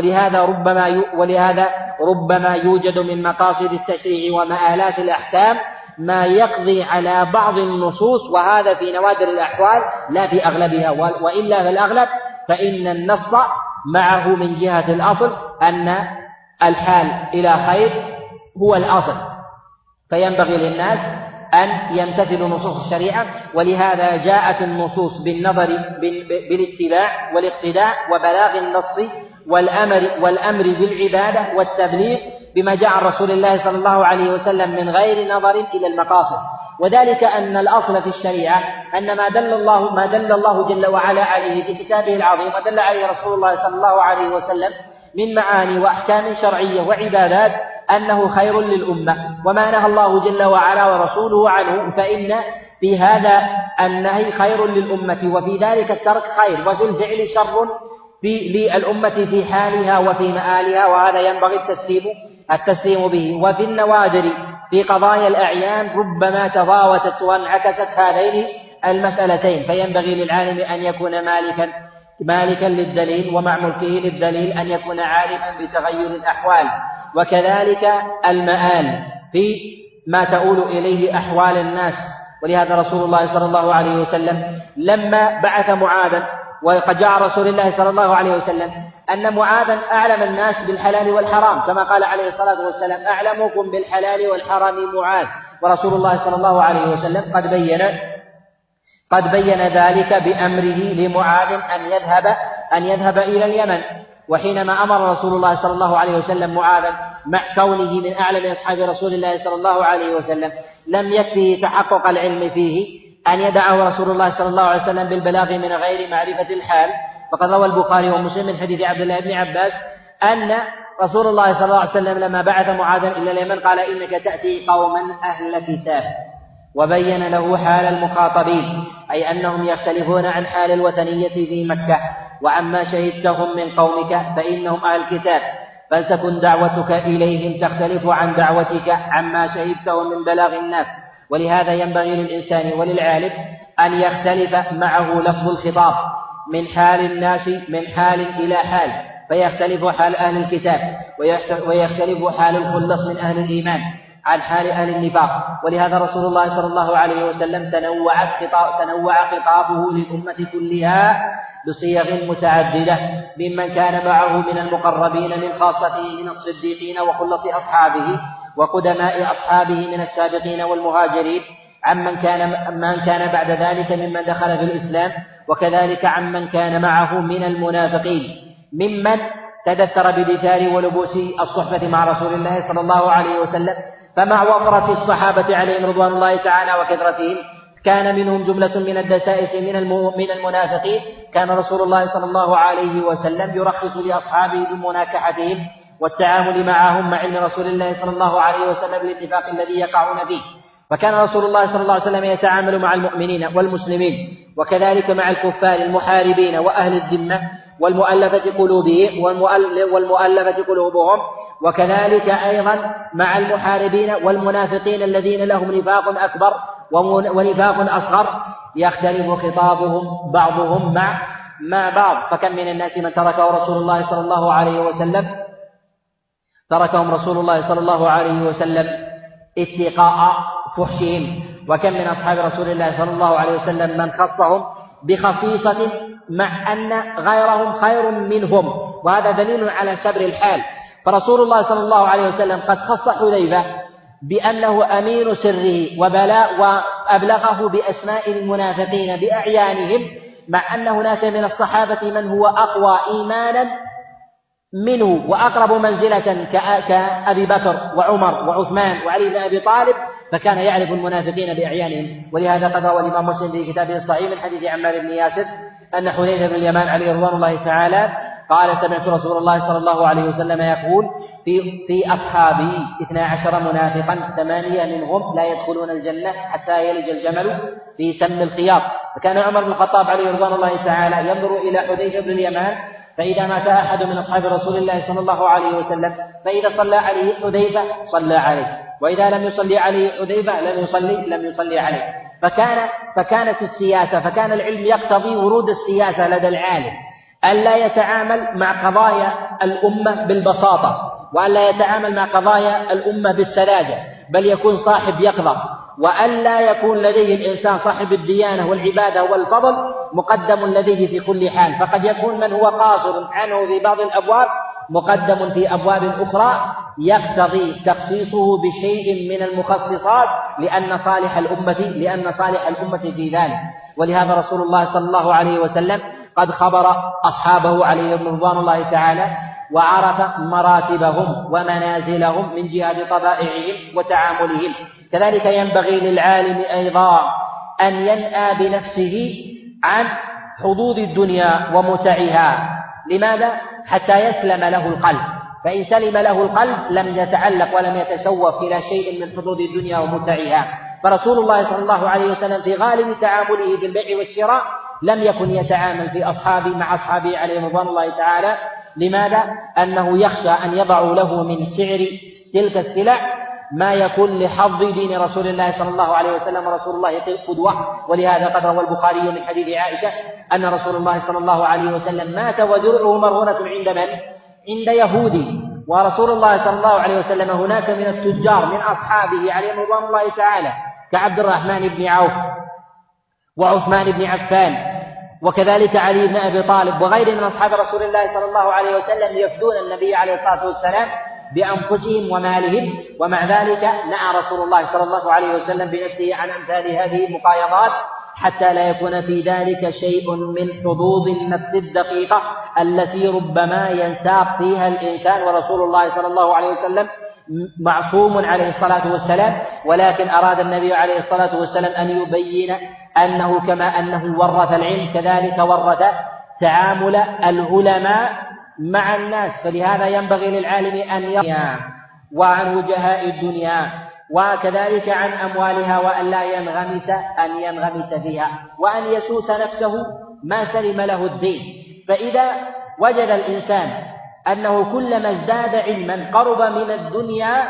ولهذا ربما يوجد من مقاصد التشريع ومآلات الأحكام ما يقضي على بعض النصوص، وهذا في نوادر الأحوال لا في أغلبها، وإلا في الأغلب فإن النص معه من جهة الأصل أن الحال إلى خير هو الأصل، فينبغي للناس أن يمتثلوا نصوص الشريعة. ولهذا جاءت النصوص بالنظر بالاتباع والاقتداء وبلاغ النص والأمر بالعبادة والتبليغ بما جاء عن رسول الله صلى الله عليه وسلم من غير نظر إلى المقاصد. وذلك أن الأصل في الشريعة أن ما دل الله جل وعلا عليه في كتابه العظيم ودل عليه رسول الله صلى الله عليه وسلم من معاني وأحكام شرعية وعبادات أنه خير للأمة، وما نهى الله جل وعلا ورسوله عنه فإن في هذا النهي خير للأمة، وفي ذلك الترك خير، وفي الفعل شر للأمة في حالها وفي مآلها، وهذا ينبغي التسليم به. وفي النوادر في قضايا الأعيان ربما تفاوتت وانعكست هذين المسألتين، فينبغي للعالم أن يكون مالكا للدليل، ومع ملكه للدليل أن يكون عالما بتغير الأحوال. وكذلك المآل في ما تؤول إليه أحوال الناس. ولهذا رسول الله صلى الله عليه وسلم لما بعث معاذا، وقد جاء رسول الله صلى الله عليه وسلم أن معاذا أعلم الناس بالحلال والحرام، كما قال عليه الصلاة والسلام: أعلمكم بالحلال والحرام معاذ. ورسول الله صلى الله عليه وسلم قد بين ذلك بأمره لمعاذ أن يذهب إلى اليمن. وحينما أمر رسول الله صلى الله عليه وسلم معاذا مع كونه من أعلم أصحاب رسول الله صلى الله عليه وسلم لم يكفه تحقق العلم فيه أن يدعه رسول الله صلى الله عليه وسلم بالبلاغ من غير معرفة الحال. فقد روى البخاري ومسلم من حديث عبد الله بن عباس أن رسول الله صلى الله عليه وسلم لما بعث معاذا إلى اليمن قال: إنك تأتي قوما أهل كتاب، وبين له حال المخاطبين، أي أنهم يختلفون عن حال الوثنية في مكة، وعما شهدتهم من قومك فإنهم أهل كتاب، فلتكن دعوتك إليهم تختلف عن دعوتك عما شهدتهم من بلاغ الناس. ولهذا ينبغي للإنسان وللعالم أن يختلف معه لفظ الخطاب من حال الناس من حال إلى حال، فيختلف حال أهل الكتاب، ويختلف حال الخلص من أهل الإيمان عن حال أهل النفاق. ولهذا رسول الله صلى الله عليه وسلم تنوع خطابه للأمة كلها بصيغ متعددة، ممن كان معه من المقربين من خاصته من الصديقين وخلص أصحابه وقدماء أصحابه من السابقين والمهاجرين، عمن كان بعد ذلك ممن دخل في الإسلام، وكذلك عمن كان معه من المنافقين، ممن تدثر بدثار ولبوس الصحبة مع رسول الله صلى الله عليه وسلم. فمع وفرة الصحابة عليهم رضوان الله تعالى وكثرتهم كان منهم جملة من الدسائس من المنافقين، كان رسول الله صلى الله عليه وسلم يرخص لأصحابه بمناكحتهم والتعامل معهم مع علم رسول الله صلى الله عليه وسلم للنفاق الذي يقعون فيه. فكان رسول الله صلى الله عليه وسلم يتعامل مع المؤمنين والمسلمين، وكذلك مع الكفار المحاربين وأهل الذمة والمؤلفة قلوبهم، وكذلك أيضا مع المحاربين والمنافقين الذين لهم نفاق أكبر ونفاق أصغر، يختلف خطابهم بعضهم مع بعض. فكم من الناس من تركهم رسول الله صلى الله عليه وسلم اتقاء فحشهم، وكم من أصحاب رسول الله صلى الله عليه وسلم من خصهم بخصيصة مع أن غيرهم خير منهم، وهذا دليل على سبر الحال. فرسول الله صلى الله عليه وسلم قد خص حذيفة بأنه أمين سره وأبلغه بأسماء المنافقين بأعيانهم، مع أن هناك من الصحابة من هو أقوى إيمانا منه وأقرب منزلة كأبي بكر وعمر وعثمان وعلي بن أبي طالب، فكان يعرف المنافقين بأعيانهم. ولهذا قد روى الإمام مسلم في كتابه الصحيح من حديث عمار بن ياسر أن حذيفة بن اليمان عليه رضوان الله تعالى قال: سمعت رسول الله صلى الله عليه وسلم يقول في أصحابي 12 منافقا 8 منهم لا يدخلون الجنة حتى يلج الجمل في سم الخياط. فكان عمر بن الخطاب عليه رضوان الله تعالى ينظر إلى حذيفة بن اليمان، فإذا مات أحد من أصحاب رسول الله صلى الله عليه وسلم فإذا صلى عليه حذيفة صلى عليه، وإذا لم يصلي عليه حذيفة لم يصلي عليه. فكان العلم يقتضي ورود السياسة لدى العالم، ألا يتعامل مع قضايا الأمة بالبساطة، وألا يتعامل مع قضايا الأمة بالسذاجة، بل يكون صاحب يقظة، وألا يكون لديه الإنسان صاحب الديانة والعبادة والفضل مقدم لديه في كل حال. فقد يكون من هو قاصر عنه في بعض الأبواب مقدم في أبواب أخرى يقتضي تخصيصه بشيء من المخصصات لأن صالح الأمة في ذلك. ولهذا رسول الله صلى الله عليه وسلم قد خبر أصحابه عليهم رضوان الله تعالى وعرف مراتبهم ومنازلهم من جهة طبائعهم وتعاملهم. كذلك ينبغي للعالم أيضا أن ينأى بنفسه عن حظوظ الدنيا ومتعها. لماذا؟ حتى يسلم له القلب، فإن سلم له القلب لم يتعلق ولم يتشوف إلى شيء من حظوظ الدنيا ومتعها. فرسول الله صلى الله عليه وسلم في غالب تعامله بالبيع والشراء لم يكن يتعامل مع أصحابه عليهم رضوان الله تعالى. لماذا؟ أنه يخشى أن يضعوا له من سعر تلك السلع ما يكون لحظ دين رسول الله صلى الله عليه وسلم، ورسول الله قدوة. ولهذا قد روى البخاري من حديث عائشة أن رسول الله صلى الله عليه وسلم مات ودرعه مرهونة عند من؟ عند يهودي. ورسول الله صلى الله عليه وسلم هناك من التجار من أصحابه عليهم رضوان الله تعالى كعبد الرحمن بن عوف وعثمان بن عفان وكذلك علي بن أبي طالب وغيره من أصحاب رسول الله صلى الله عليه وسلم يفدون النبي عليه الصلاة والسلام بأنفسهم ومالهم، ومع ذلك نهى رسول الله صلى الله عليه وسلم بنفسه عن أمثال هذه المقايضات حتى لا يكون في ذلك شيء من حظوظ النفس الدقيقة التي ربما ينساق فيها الإنسان، ورسول الله صلى الله عليه وسلم معصوم عليه الصلاة والسلام. ولكن أراد النبي عليه الصلاة والسلام أن يبين أنه كما أنه ورث العلم كذلك ورث تعامل العلماء مع الناس، فلهذا ينبغي للعالم أن يرى وعن وجهاء الدنيا وكذلك عن أموالها وأن لا ينغمس فيها وأن يسوس نفسه ما سلم له الدين. فإذا وجد الإنسان أنه كلما ازداد علما قرب من الدنيا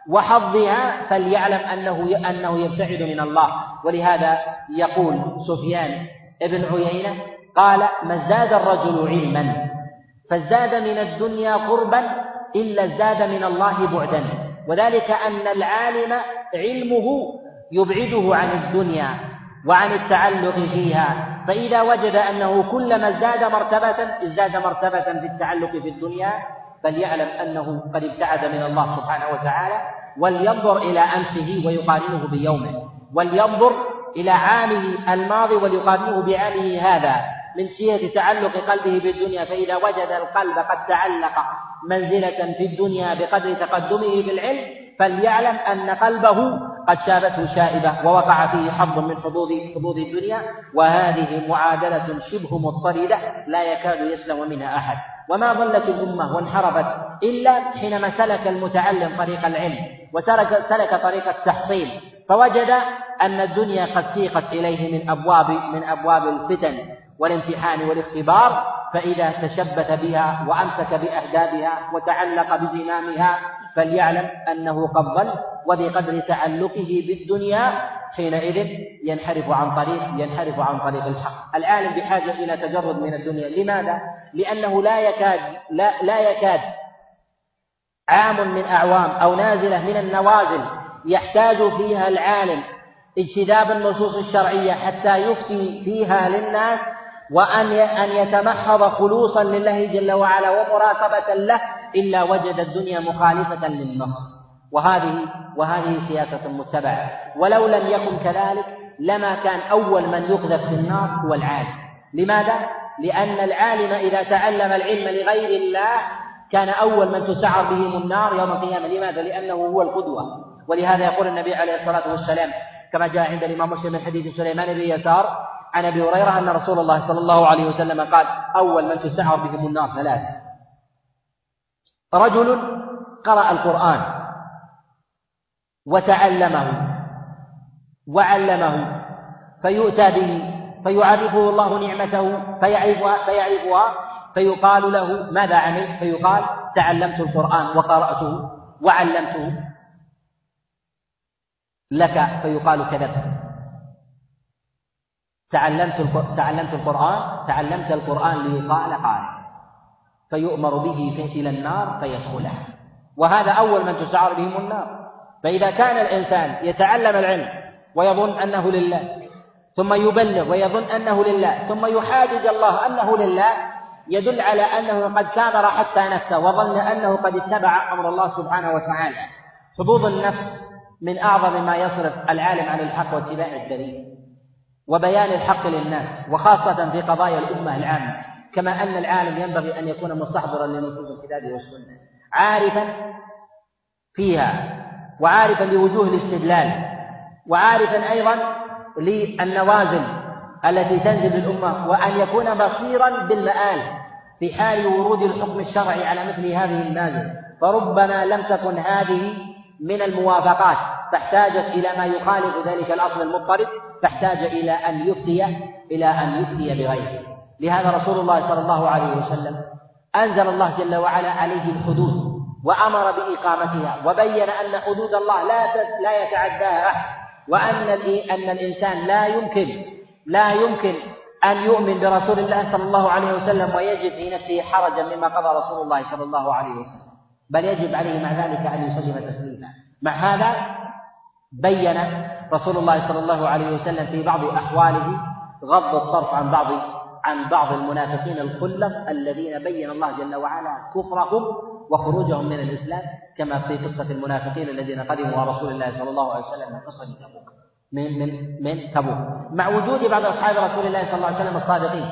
وحظها فليعلم أنه يبتعد من الله. ولهذا يقول سفيان بن عيينة قال: ما ازداد الرجل علما فازداد من الدنيا قربا إلا ازداد من الله بعدا. وذلك أن العالم علمه يبعده عن الدنيا وعن التعلق فيها، فإذا وجد أنه كلما ازداد مرتبة في التعلق في الدنيا فليعلم أنه قد ابتعد من الله سبحانه وتعالى. ولينظر إلى أمسه ويقارنه بيومه، ولينظر إلى عامه الماضي وليقارنه بعامه هذا من سيرة تعلق قلبه بالدنيا. فإذا وجد القلب قد تعلق منزلة في الدنيا بقدر تقدمه في العلم فليعلم أن قلبه قد شابته شائبة ووقع فيه حظ من حظوظ الدنيا، وهذه معادلة شبه مضطردة لا يكاد يسلم منها أحد. وما ضلت الأمة وانحرفت إلا حينما سلك المتعلم طريق العلم وسلك طريق التحصيل، فوجد أن الدنيا قد سيقت إليه من أبواب الفتن والامتحان والاختبار، فإذا تشبث بها وأمسك بأهدابها وتعلق بزمامها فليعلم أنه قد ضل، وبقدر تعلقه بالدنيا حينئذ ينحرف عن طريق الحق. العالم بحاجة إلى تجرد من الدنيا. لماذا؟ لأنه لا يكاد عام من أعوام أو نازلة من النوازل يحتاج فيها العالم اجتذاب النصوص الشرعية حتى يفتي فيها للناس، وأن يتمحض خلوصا لله جل وعلا ومراقبة له إلا وجد الدنيا مخالفة للنص. وهذه سياسة متبعة. ولو لم يكن كذلك لما كان أول من يقذف في النار هو العالم. لماذا؟ لأن العالم إذا تعلم العلم لغير الله كان أول من تسعر بهم النار يوم القيامة. لماذا؟ لأنه هو القدوة. ولهذا يقول النبي عليه الصلاة والسلام كما جاء عند الإمام مسلم من حديث سليمان بن يسار عن أبي هريرة أن رسول الله صلى الله عليه وسلم قال: أول من تسعر بهم النار ثلاثة: رجل قرأ القرآن وتعلمه وعلمه فيؤتى به فيعرفه الله نعمته فيعرفها فيقال له: ماذا عمل؟ فيقال: تعلمت القرآن وقرأته وعلمته لك. فيقال: كذبت. تعلمت القرآن ليقال قارئ، فيؤمر به إلى النار فيدخلها. وهذا أول من تسعر بهم النار. فإذا كان الإنسان يتعلم العلم ويظن أنه لله، ثم يبلغ ويظن أنه لله، ثم يحاجج الله أنه لله، يدل على أنه قد كابر حتى نفسه وظن أنه قد اتبع أمر الله سبحانه وتعالى. حظوظ النفس من أعظم ما يصرف العالم عن الحق واتباع الدليل وبيان الحق للناس، وخاصة في قضايا الأمة العامة. كما أن العالم ينبغي أن يكون مستحضرا لنصوص الكتاب والسنة، عارفا فيها وعارفا لوجوه الاستدلال، وعارفا أيضا للنوازل التي تنزل بالأمة، وأن يكون بصيرا بالمآل في حال ورود الحكم الشرعي على مثل هذه النازل. فربما لم تكن هذه من الموافقات فاحتاجت إلى ما يخالف ذلك الأصل المضطرد، فاحتاج إلى أن يفتي بغيره. لهذا رسول الله صلى الله عليه وسلم أنزل الله جل وعلا عليه الحدود وأمر بإقامتها، وبين أن حدود الله لا يتعداها أحد، وأن الإنسان لا يمكن أن يؤمن برسول الله صلى الله عليه وسلم ويجد في نفسه حرجا مما قضى رسول الله صلى الله عليه وسلم، بل يجب عليه مع ذلك أن يسلم تسليما. مع هذا بين رسول الله صلى الله عليه وسلم في بعض أحواله غض الطرف عن بعض المنافقين الخلص الذين بين الله جل وعلا كفرهم وخروجهم من الإسلام، كما في قصة المنافقين الذين قدموا على رسول الله صلى الله عليه وسلم من قصة تبوك من تبوك، مع وجود بعض أصحاب رسول الله صلى الله عليه وسلم الصادقين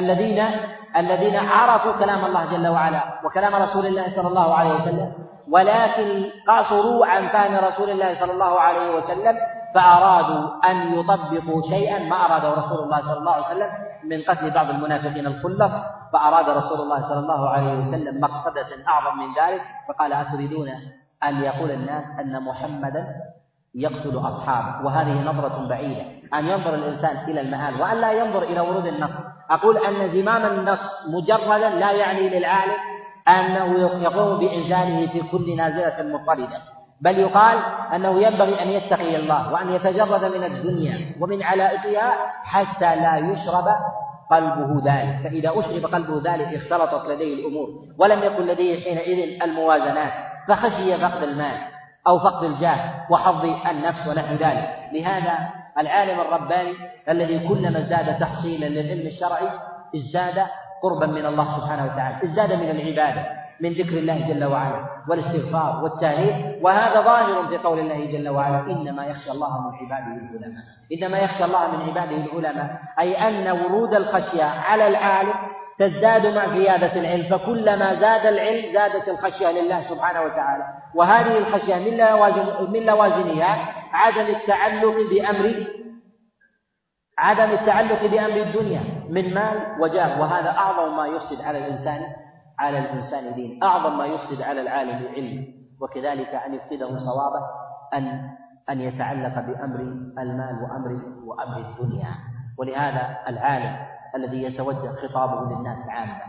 الذين عرفوا كلام الله جل وعلا وكلام رسول الله صلى الله عليه وسلم، ولكن قاصروا عن فهم رسول الله صلى الله عليه وسلم، فأرادوا أن يطبقوا شيئا ما أراده رسول الله صلى الله عليه وسلم من قتل بعض المنافقين الخلص، فأراد رسول الله صلى الله عليه وسلم مقصدة أعظم من ذلك، فقال: أتريدون أن يقول الناس أن محمدا يقتل أصحابه؟ وهذه نظرة بعيدة، أن ينظر الإنسان إلى المآل وأن لا ينظر إلى ورود النص. أقول أن زمام النص مجردا لا يعني للعالم أنه يقوم بإنزاله في كل نازلة مضطردة، بل يقال أنه ينبغي أن يتقي الله وأن يتجرد من الدنيا ومن علائقها حتى لا يشرب قلبه ذلك، فإذا أشرب قلبه ذلك اختلطت لديه الأمور ولم يكن لديه حينئذ الموازنات، فخشي فقد المال أو فقد الجاه وحظ النفس ونحو ذلك. لهذا العالم الرباني الذي كلما ازداد تحصيلا للعلم الشرعي ازداد قربا من الله سبحانه وتعالى، ازداد من العبادة، من ذكر الله جل وعلا والاستغفار والتهليل، وهذا ظاهر في قول الله جل وعلا: إنما يخشى الله من عباده العلماء. إنما يخشى الله من عباده العلماء، أي أن ورود الخشية على العالم تزداد مع زيادة العلم، فكلما زاد العلم زادت الخشية لله سبحانه وتعالى. وهذه الخشية من لوازمها عدم التعلق بأمر الدنيا من مال وجاه، وهذا أعظم ما يفسد على الإنسان دين، أعظم ما يفسد على العالم علم، وكذلك أن يفقده صوابه أن يتعلق بأمر المال وأمر الدنيا. ولهذا العالم الذي يتوجه خطابه للناس عامة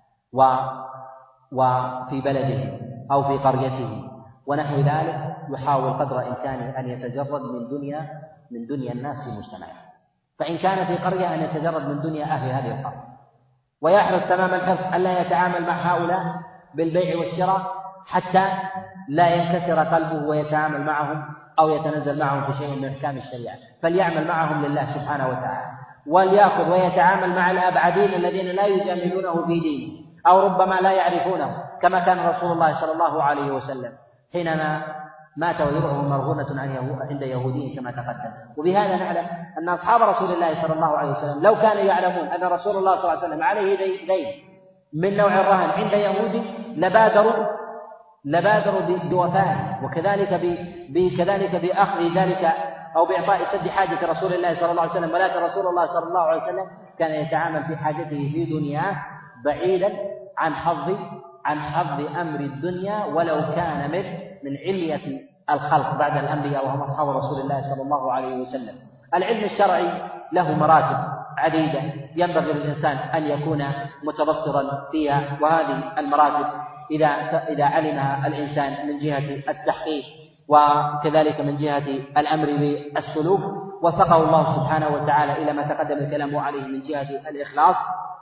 وفي بلده أو في قريته ونحو ذلك يحاول قدر إمكانه أن يتجرد من دنيا الناس في مجتمعه، فإن كان في قرية أن يتجرد من دنيا أهل هذه القرية، ويحرص تمام الحرص ألا يتعامل مع هؤلاء بالبيع والشراء حتى لا ينكسر قلبه ويتعامل معهم أو يتنزل معهم في شيء من أحكام الشريعة، فليعمل معهم لله سبحانه وتعالى، وليأخذ ويتعامل مع الأبعدين الذين لا يجاملونه في دينه أو ربما لا يعرفونه، كما كان رسول الله صلى الله عليه وسلم حينما مات ويرعه مرهونة عند يهودي كما تقدم. وبهذا نعلم أن أصحاب رسول الله صلى الله عليه وسلم لو كانوا يعلمون أن رسول الله صلى الله عليه وسلم عليه دين من نوع الرهن عند يهودي لبادروا بوفائه، وكذلك بأخذ ذلك أو بإعطاء سد حاجة رسول الله صلى الله عليه وسلم. ولكن رسول الله صلى الله عليه وسلم كان يتعامل في حاجته في دنياه بعيدا عن حظ أمر الدنيا، ولو كان من علية الخلق بعد الأنبياء وهم أصحاب رسول الله صلى الله عليه وسلم. العلم الشرعي له مراتب عديدة ينبغي للإنسان أن يكون متبصرا فيها، وهذه المراتب إذا علمها الإنسان من جهة التحقيق وكذلك من جهة الأمر بالسلوك وفقه الله سبحانه وتعالى إلى ما تقدم الكلام عليه من جهة الإخلاص.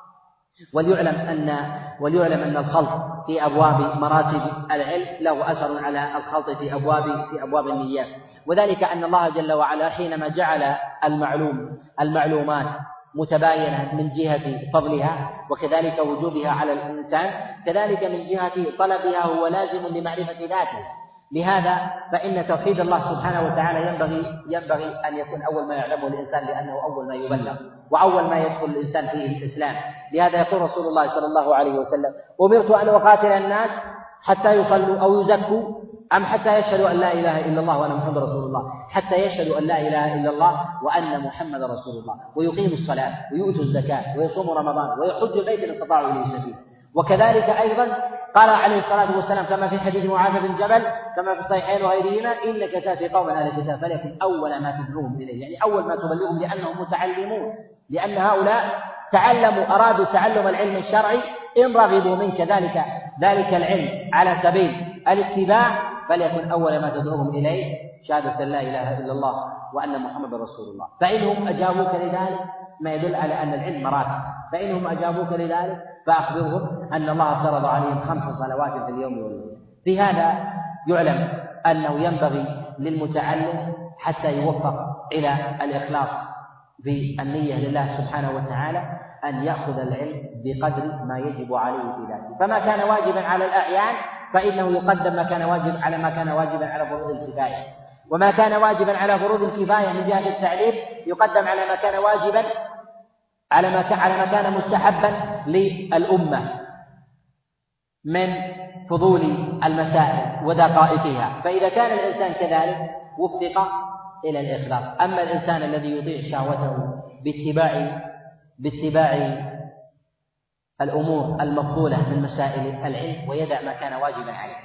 وليعلم أن الخلط في أبواب مراتب العلم له أثر على الخلط في أبواب النيات، وذلك أن الله جل وعلا حينما جعل المعلومات متباينة من جهة فضلها وكذلك وجوبها على الإنسان، كذلك من جهة طلبها هو لازم لمعرفة ذاته. لهذا فإن توحيد الله سبحانه وتعالى ينبغي أن يكون أول ما يعلمه الإنسان، لأنه أول ما يبلغ وأول ما يدخل الإنسان فيه الإسلام. لهذا يقول رسول الله صلى الله عليه وسلم: أمرت أن أقاتل الناس حتى يصلوا أو يزكوا أم حتى يشهدوا أن لا إله إلا الله وأن محمد رسول الله، حتى يشهدوا أن لا إله إلا الله وأن محمد رسول الله، ويقيموا الصلاة ويؤتوا الزكاة ويصوموا رمضان ويحجوا البيت إن استطاعوا إليه سبيلا. وكذلك أيضا قال عليه الصلاة والسلام كما في حديث معاذ بن جبل كما في الصحيحين وغيرهما: إنك تأتي قوما أهل الكتاب فليكن أول ما تدعوهم إليه، يعني أول ما تبلغهم، لأنهم متعلمون، لأن هؤلاء أرادوا تعلم العلم الشرعي، إن رغبوا منك ذلك العلم على سبيل الاتباع فليكن أول ما تدعوهم إليه شهادة لا إله إلا الله وأن محمد رسول الله. فإنهم أجابوك لذلك ما يدل على أن العلم مراتب، فإنهم أجابوك لذلك فأخبرهم أن الله فرض عليهم 5 صلوات في اليوم والليلة. في هذا يعلم أنه ينبغي للمتعلم حتى يوفق إلى الإخلاص في النية لله سبحانه وتعالى أن يأخذ العلم بقدر ما يجب عليه في ذاته، فما كان واجبا على الأعيان فإنه يقدم ما كان واجبا على فروض الكفاية، وما كان واجبا على فروض الكفاية من جهة التعليم يقدم على ما كان واجبا على ما كان مستحبا للأمة من فضول المسائل ودقائقها. فإذا كان الإنسان كذلك وفق إلى الإخلاص. أما الإنسان الذي يطيع شهوته باتباع الأمور المفضولة من مسائل العلم ويدع ما كان واجبا عليه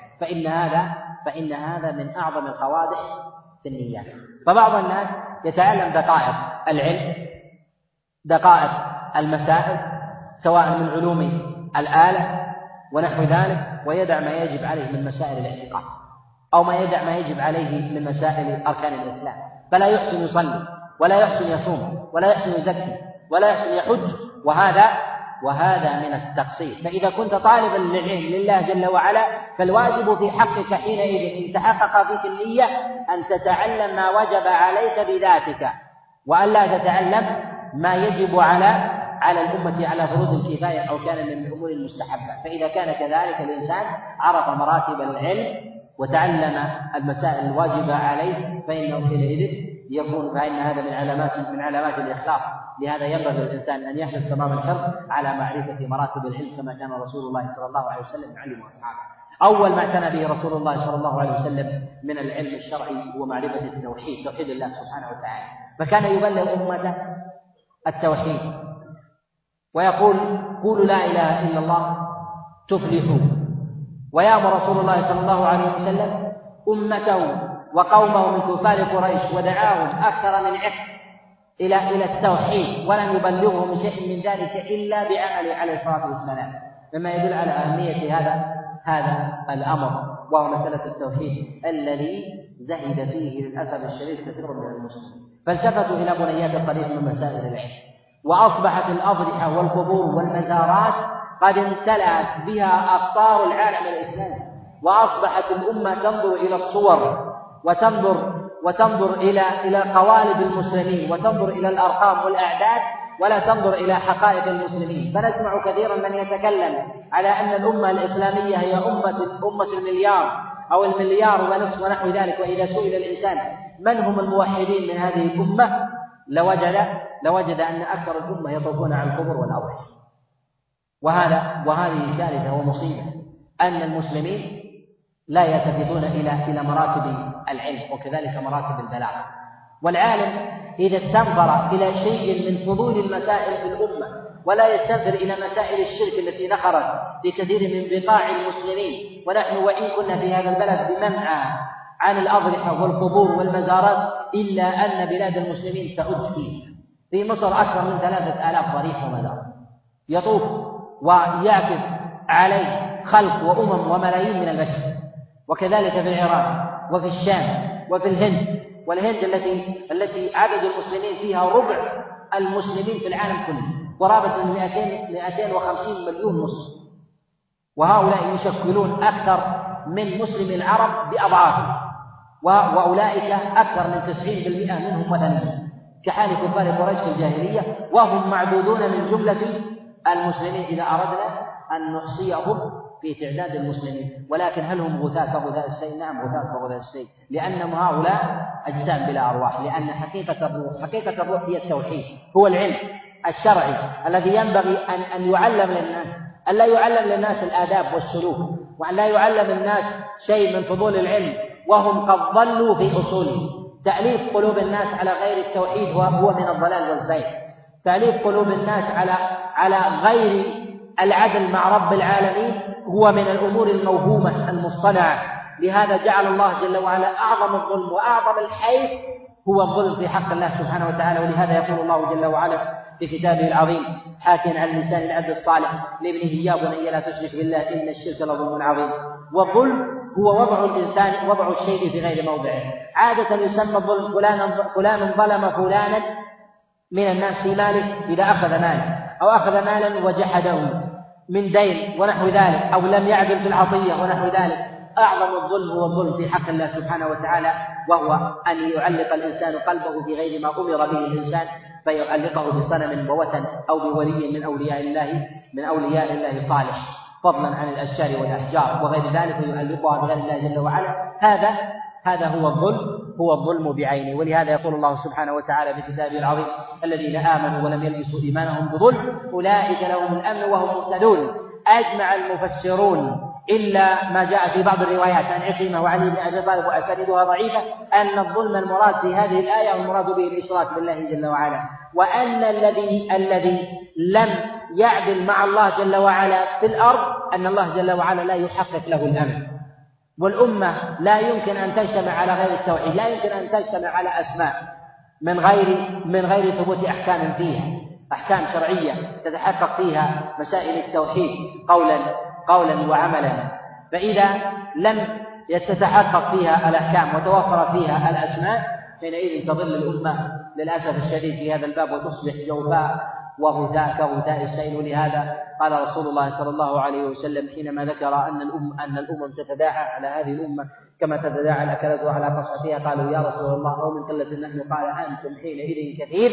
فإن هذا من أعظم القوادح في النيات. فبعض الناس يتعلم دقائق العلم، دقائق المسائل، سواء من علوم الآلة ونحو ذلك، ويدع ما يجب عليه من مسائل الاعتقاد، أو ما يدع ما يجب عليه من مسائل أركان الإسلام، فلا يحسن يصلي ولا يحسن يصوم ولا يحسن يزكي ولا يحسن يحج، وهذا من التقصير. فإذا كنت طالبا للعلم لله جل وعلا فالواجب في حقك حينئذ إن تحقق فيك النية أن تتعلم ما وجب عليك بذاتك، وأن لا تتعلم ما يجب على الأمة على فروض الكفاية أو كان من الأمور المستحبة. فإذا كان كذلك الإنسان عرف مراتب العلم وتعلم المسائل الواجبة عليه فإنه حينئذ فإن هذا من علامات الإخلاص. لهذا ينبغي للإنسان أن يحرص تمام الحرص على معرفة مراتب العلم كما كان رسول الله صلى الله عليه وسلم يعلم أصحابه. أول ما اعتنى به رسول الله صلى الله عليه وسلم من العلم الشرعي هو معرفة التوحيد، توحيد الله سبحانه وتعالى، فكان يبلغ أمته التوحيد ويقول: قولوا لا إله إلا الله تفلحوا. ويأمر رسول الله صلى الله عليه وسلم أمته وقومه من كفار قريش ودعاهم أكثر من عقد إلى التوحيد، ولم يبلغهم شيء من ذلك إلا بعمله عليه الصلاة والسلام، مما يدل على أهمية هذا الأمر، وهو مسألة التوحيد الذي زهد فيه للأسف الشديد كثير من المسلمين، فالتفتوا إلى بنيات الطريق من مسائل العلم، وأصبحت الأضرحة والقبور والمزارات قد امتلأت بها أقطار العالم الإسلامي، وأصبحت الأمة تنظر إلى الصور وتنظر إلى قوالب المسلمين وتنظر إلى الأرقام والأعداد ولا تنظر إلى حقائق المسلمين. فنسمع كثيرا من يتكلم على أن الأمة الإسلامية هي أمة المليار أو المليار ونصف ونحو ذلك، وإذا سئل الإنسان من هم الموحدين من هذه الأمة لوجد أن أكثر الأمة يطوفون على القبور والأضرحة. وهذه كارثة ومصيبة أن المسلمين لا يلتفتون إلى مراتب العلم وكذلك مراتب البلاغ. والعالم إذا استنظر إلى شيء من فضول المسائل في الأمة ولا يستنظر إلى مسائل الشرك التي نخرت في كثير من بقاع المسلمين، ونحن وإن كنا في هذا البلد بمنع عن الأضرحة والقبور والمزارات إلا أن بلاد المسلمين تعج فيه. في مصر أكثر من 3000 ضريح ومزار يطوف ويعكف عليه خلق وأمم وملايين من البشر، وكذلك في العراق وفي الشام وفي الهند، والهند التي عدد المسلمين فيها ربع المسلمين في العالم كله، قرابة 250 مليون مسلم، وهؤلاء يشكلون أكثر من مسلم العرب بأضعاف، وأولئك أكثر من 90% منهم وثنيين كحال كفار قريش في الجاهلية، وهم معدودون من جملة المسلمين إذا أردنا أن نحصيهم في تعداد المسلمين. ولكن هل هم غثاء كغثاء السيل؟ نعم، غثاء كغثاء السيل، لأنهم هؤلاء أجسام بلا أرواح، لأن حقيقة الروح هي التوحيد، هو العلم الشرعي الذي ينبغي أن يعلم للناس، أن لا يعلم للناس الآداب والسلوك، وأن لا يعلم الناس شيء من فضول العلم وهم قد ضلوا في أصوله. تأليف قلوب الناس على غير التوحيد هو من الضلال والزيغ، تأليف قلوب الناس على غير العدل مع رب العالمين هو من الأمور الموهومة المصطنعة. لهذا جعل الله جل وعلا أعظم الظلم وأعظم الحيف هو الظلم في حق الله سبحانه وتعالى. ولهذا يقول الله جل وعلا في كتابه العظيم حاكيا عن لسان العبد الصالح لابنه: يا بني لا تشرك بالله إن الشرك لظلم عظيم. والظلم هو وضع الشيء في غير موضعه. عادة يسمى الظلم فلان ظلم فلانا من الناس في ماله إذا أخذ ماله، أو أخذ مالا وجحده من دين ونحو ذلك، أو لم يعدل في العطية ونحو ذلك. أعظم الظلم هو الظلم في حق الله سبحانه وتعالى، وهو أن يعلق الإنسان قلبه في غير ما أمر به الإنسان، فيعلقه بصنم ووثن أو بولي من أولياء الله صالح، فضلا عن الأشجار والأحجار وغير ذلك، ويعلقها بغير الله جل وعلا. هذا هو الظلم بعينه. ولهذا يقول الله سبحانه وتعالى في كتابه العظيم: الذين آمنوا ولم يلبسوا إيمانهم بظلم أولئك لهم الأمن وهم مهتدون. أجمع المفسرون إلا ما جاء في بعض الروايات عن عكرمة وعلي بن أبي طالب وأسانيدها ضعيفة أن الظلم المراد في هذه الآية والمراد به الإشراك بالله جل وعلا، وأن الذي لم يعدل مع الله جل وعلا في الأرض أن الله جل وعلا لا يحقق له الأمن. والأمة لا يمكن أن تجتمع على غير التوحيد، لا يمكن أن تجتمع على أسماء من غير ثبوت أحكام فيها، أحكام شرعية تتحقق فيها مسائل التوحيد قولا وعملا. فإذا لم يتحقق فيها الأحكام وتوفر فيها الأسماء حينئذ تضل الأمة للأسف الشديد في هذا الباب وتصبح جوفاء وغثاء كغثاء السيل. لهذا قال رسول الله صلى الله عليه وسلم حينما ذكر أن الأمم تتداعى على هذه الأمة كما تتداعى الأكلة على قصعتها، قالوا: يا رسول الله أو من قلة نحن؟ قال: أنتم حينئذ كثير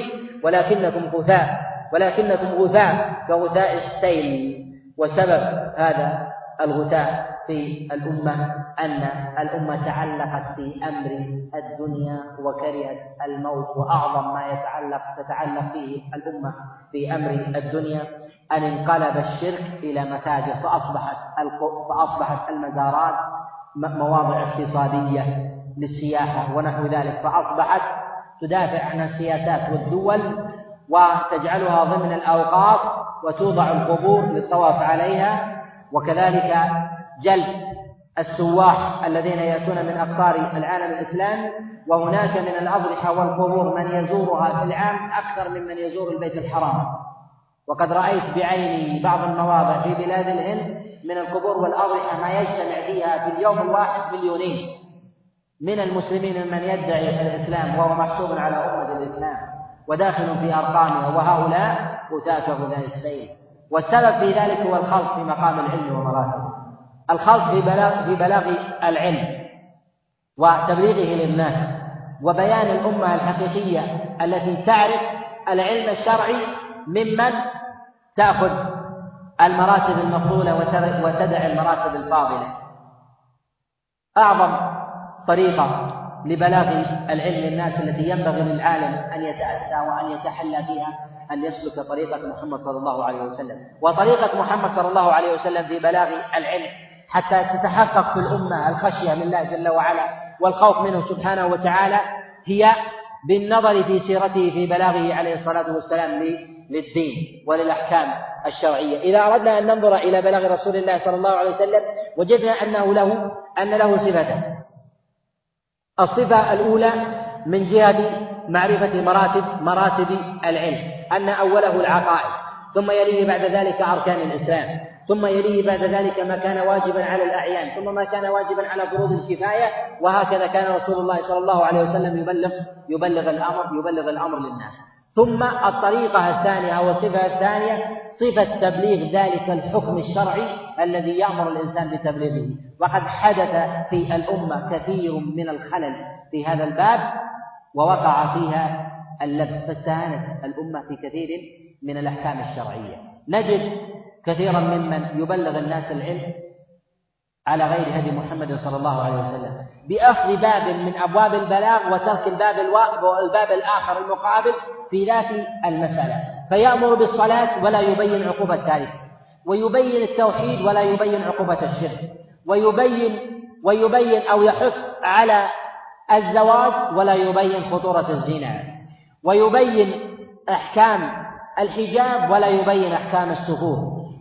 ولكنكم غثاء كغثاء السيل. وسبب هذا الغثاء في الأمة أن الأمة تعلقت في أمر الدنيا وكرهت الموت. وأعظم ما تتعلق فيه الأمة في أمر الدنيا أن انقلب الشرك إلى متاجر، فأصبحت المزارات مواضع اقتصادية للسياحة ونحو ذلك، فأصبحت تدافع عن السياسات والدول وتجعلها ضمن الأوقاف، وتوضع القبور للطواف عليها، وكذلك جلب السواح الذين يأتون من أقطار العالم الإسلامي. وهناك من الأضرحة والقبور من يزورها في العام أكثر ممن يزور البيت الحرام. وقد رأيت بعيني بعض المواضع في بلاد الهند من القبور والأضرحة ما يجتمع فيها في اليوم الواحد 2 مليون من المسلمين من يدعي الإسلام وهو محسوب على أمة الإسلام وداخل في أرقامها، وهؤلاء غثاة غثاء السيل. والسبب في ذلك هو الخلط في مقام العلم ومراتبه، الخلط في بلاغ العلم وتبليغه للناس، وبيان الأمة الحقيقية التي تعرف العلم الشرعي ممن تأخذ المراتب المفضولة وتدع المراتب الفاضلة. أعظم طريقة لبلاغ العلم للناس التي ينبغي للعالم أن يتأسى وأن يتحلى فيها أن يسلك طريقة محمد صلى الله عليه وسلم. وطريقة محمد صلى الله عليه وسلم في بلاغ العلم حتى تتحقق في الأمة الخشية من الله جل وعلا والخوف منه سبحانه وتعالى هي بالنظر في سيرته في بلاغه عليه الصلاة والسلام للدين وللأحكام الشرعية. إذا أردنا أن ننظر إلى بلاغ رسول الله صلى الله عليه وسلم وجدنا أن له صفتان. الصفة الأولى من جهة معرفة مراتب العلم أن أوله العقائد، ثم يليه بعد ذلك أركان الإسلام، ثم يليه بعد ذلك ما كان واجبا على الأعيان، ثم ما كان واجبا على فروض الكفاية، وهكذا كان رسول الله صلى الله عليه وسلم يبلغ الأمر للناس. ثم الطريقة الثانية أو الصفة الثانية صفة تبليغ ذلك الحكم الشرعي الذي يأمر الإنسان بتبليغه. وقد حدث في الأمة كثير من الخلل في هذا الباب ووقع فيها اللبس، فاستهانت الأمة في كثير من الأحكام الشرعية. نجد كثيرا ممن يبلغ الناس العلم على غير هدي محمد صلى الله عليه وسلم بأخذ باب من أبواب البلاغ وترك الباب الآخر المقابل في ذات المسألة، فيأمر بالصلاة ولا يبين عقوبة تاركه، ويبين التوحيد ولا يبين عقوبة الشرك، ويبين أو يحث على الزواج ولا يبين خطورة الزنا، ويبين أحكام الحجاب ولا يبين أحكام السفور،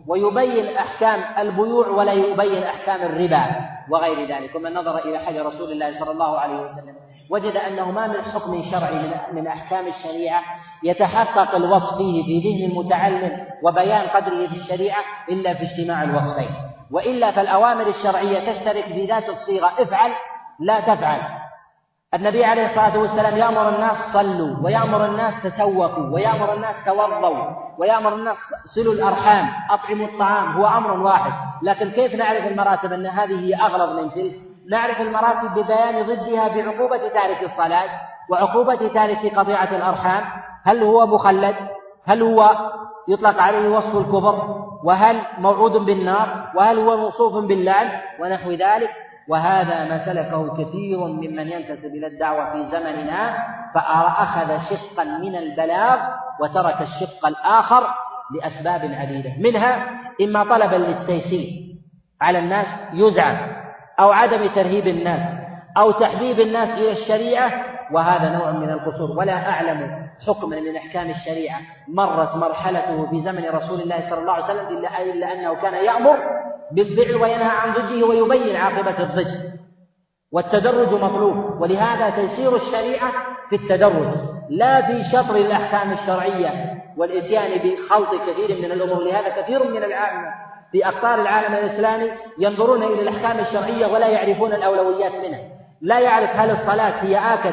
ويبين أحكام البيوع ولا يبين أحكام الربا وغير ذلك. ومن نظر إلى حديث رسول الله صلى الله عليه وسلم وجد أنه ما من حكم شرعي من أحكام الشريعة يتحقق الوصف فيه في ذهن المتعلم وبيان قدره في الشريعة إلا في اجتماع الوصفين، وإلا فالأوامر الشرعية تشترك في ذات الصيغة افعل لا تفعل. النبي عليه الصلاة والسلام يأمر الناس صلوا، ويأمر الناس تسوقوا، ويأمر الناس توضوا، ويأمر الناس صلوا الأرحام، أطعموا الطعام، هو أمر واحد. لكن كيف نعرف المراتب أن هذه هي أغلظ من تلك؟ نعرف المراتب ببيان ضدها بعقوبة تارك الصلاة وعقوبة تارك قطيعة الأرحام. هل هو مخلد؟ هل هو يطلق عليه وصف الكفر؟ وهل موعود بالنار؟ وهل هو موصوف باللعن؟ ونحو ذلك. وهذا ما سلكه كثير ممن ينتسب إلى الدعوة في زمننا، فأخذ شقا من البلاغ وترك الشق الآخر لأسباب عديدة، منها إما طلبا للتيسير على الناس يزعم، أو عدم ترهيب الناس، أو تحبيب الناس إلى الشريعة، وهذا نوع من القصور. ولا أعلم حكما من أحكام الشريعة مرت مرحلته في زمن رسول الله صلى الله عليه وسلم إلا أنه كان يأمر بالفعل وينهى عن ضده ويبين عاقبة الضد، والتدرج مطلوب. ولهذا تيسير الشريعة في التدرج لا في شطر الأحكام الشرعية والإتيان بخلط كثير من الأمور. لهذا كثير من العالم في أقطار العالم الإسلامي ينظرون إلى الأحكام الشرعية ولا يعرفون الأولويات منها. لا يعرف هل الصلاة هي آكد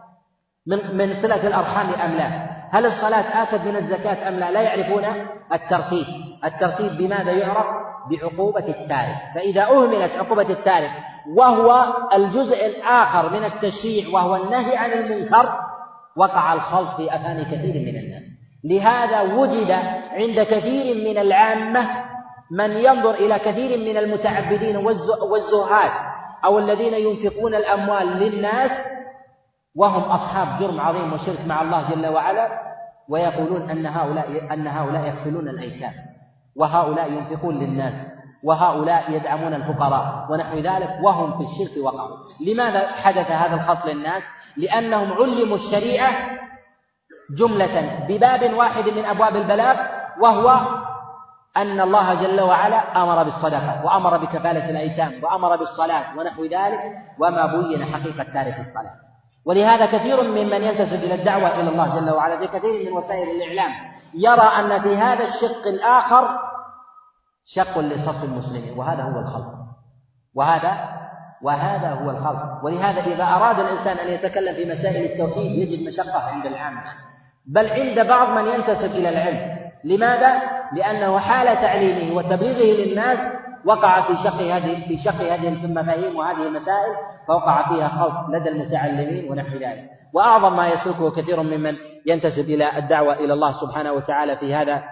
من صلة الأرحام أم لا، هل الصلاة آكد من الزكاة أم لا. لا يعرفون الترتيب. الترتيب بماذا يعرف؟ بعقوبة التارك. فإذا أهملت عقوبة التارك وهو الجزء الآخر من التشريع وهو النهي عن المنكر، وقع الخلط في أفهام كثير من الناس. لهذا وجد عند كثير من العامة من ينظر إلى كثير من المتعبدين والزهاد أو الذين ينفقون الأموال للناس وهم أصحاب جرم عظيم وشرك مع الله جل وعلا، ويقولون أن هؤلاء يكفلون الأيتام، وهؤلاء ينفقون للناس، وهؤلاء يدعمون الفقراء ونحو ذلك، وهم في الشرك وقعوا. لماذا حدث هذا الخلط للناس؟ لأنهم علموا الشريعة جملة بباب واحد من أبواب البلاغ، وهو أن الله جل وعلا أمر بالصدقة وأمر بكفالة الأيتام وأمر بالصلاة ونحو ذلك، وما بين حقيقة تارك الصلاة. ولهذا كثير ممن ينتسب إلى الدعوة إلى الله جل وعلا في كثير من وسائل الإعلام يرى أن في هذا الشق الآخر شق لصف المسلمين، وهذا هو الخلط، وهذا هو الخلط. ولهذا إذا أراد الإنسان أن يتكلم في مسائل التوحيد يجد مشقة عند العامة، بل عند بعض من ينتسب إلى العلم. لماذا؟ لأنه حال تعليمه وتبليغه للناس وقع في شق هذه المفاهيم وهذه المسائل، فوقع فيها خلط لدى المتعلمين ونحو ذلك. وأعظم ما يسلكه كثير ممن ينتسب إلى الدعوة إلى الله سبحانه وتعالى في هذا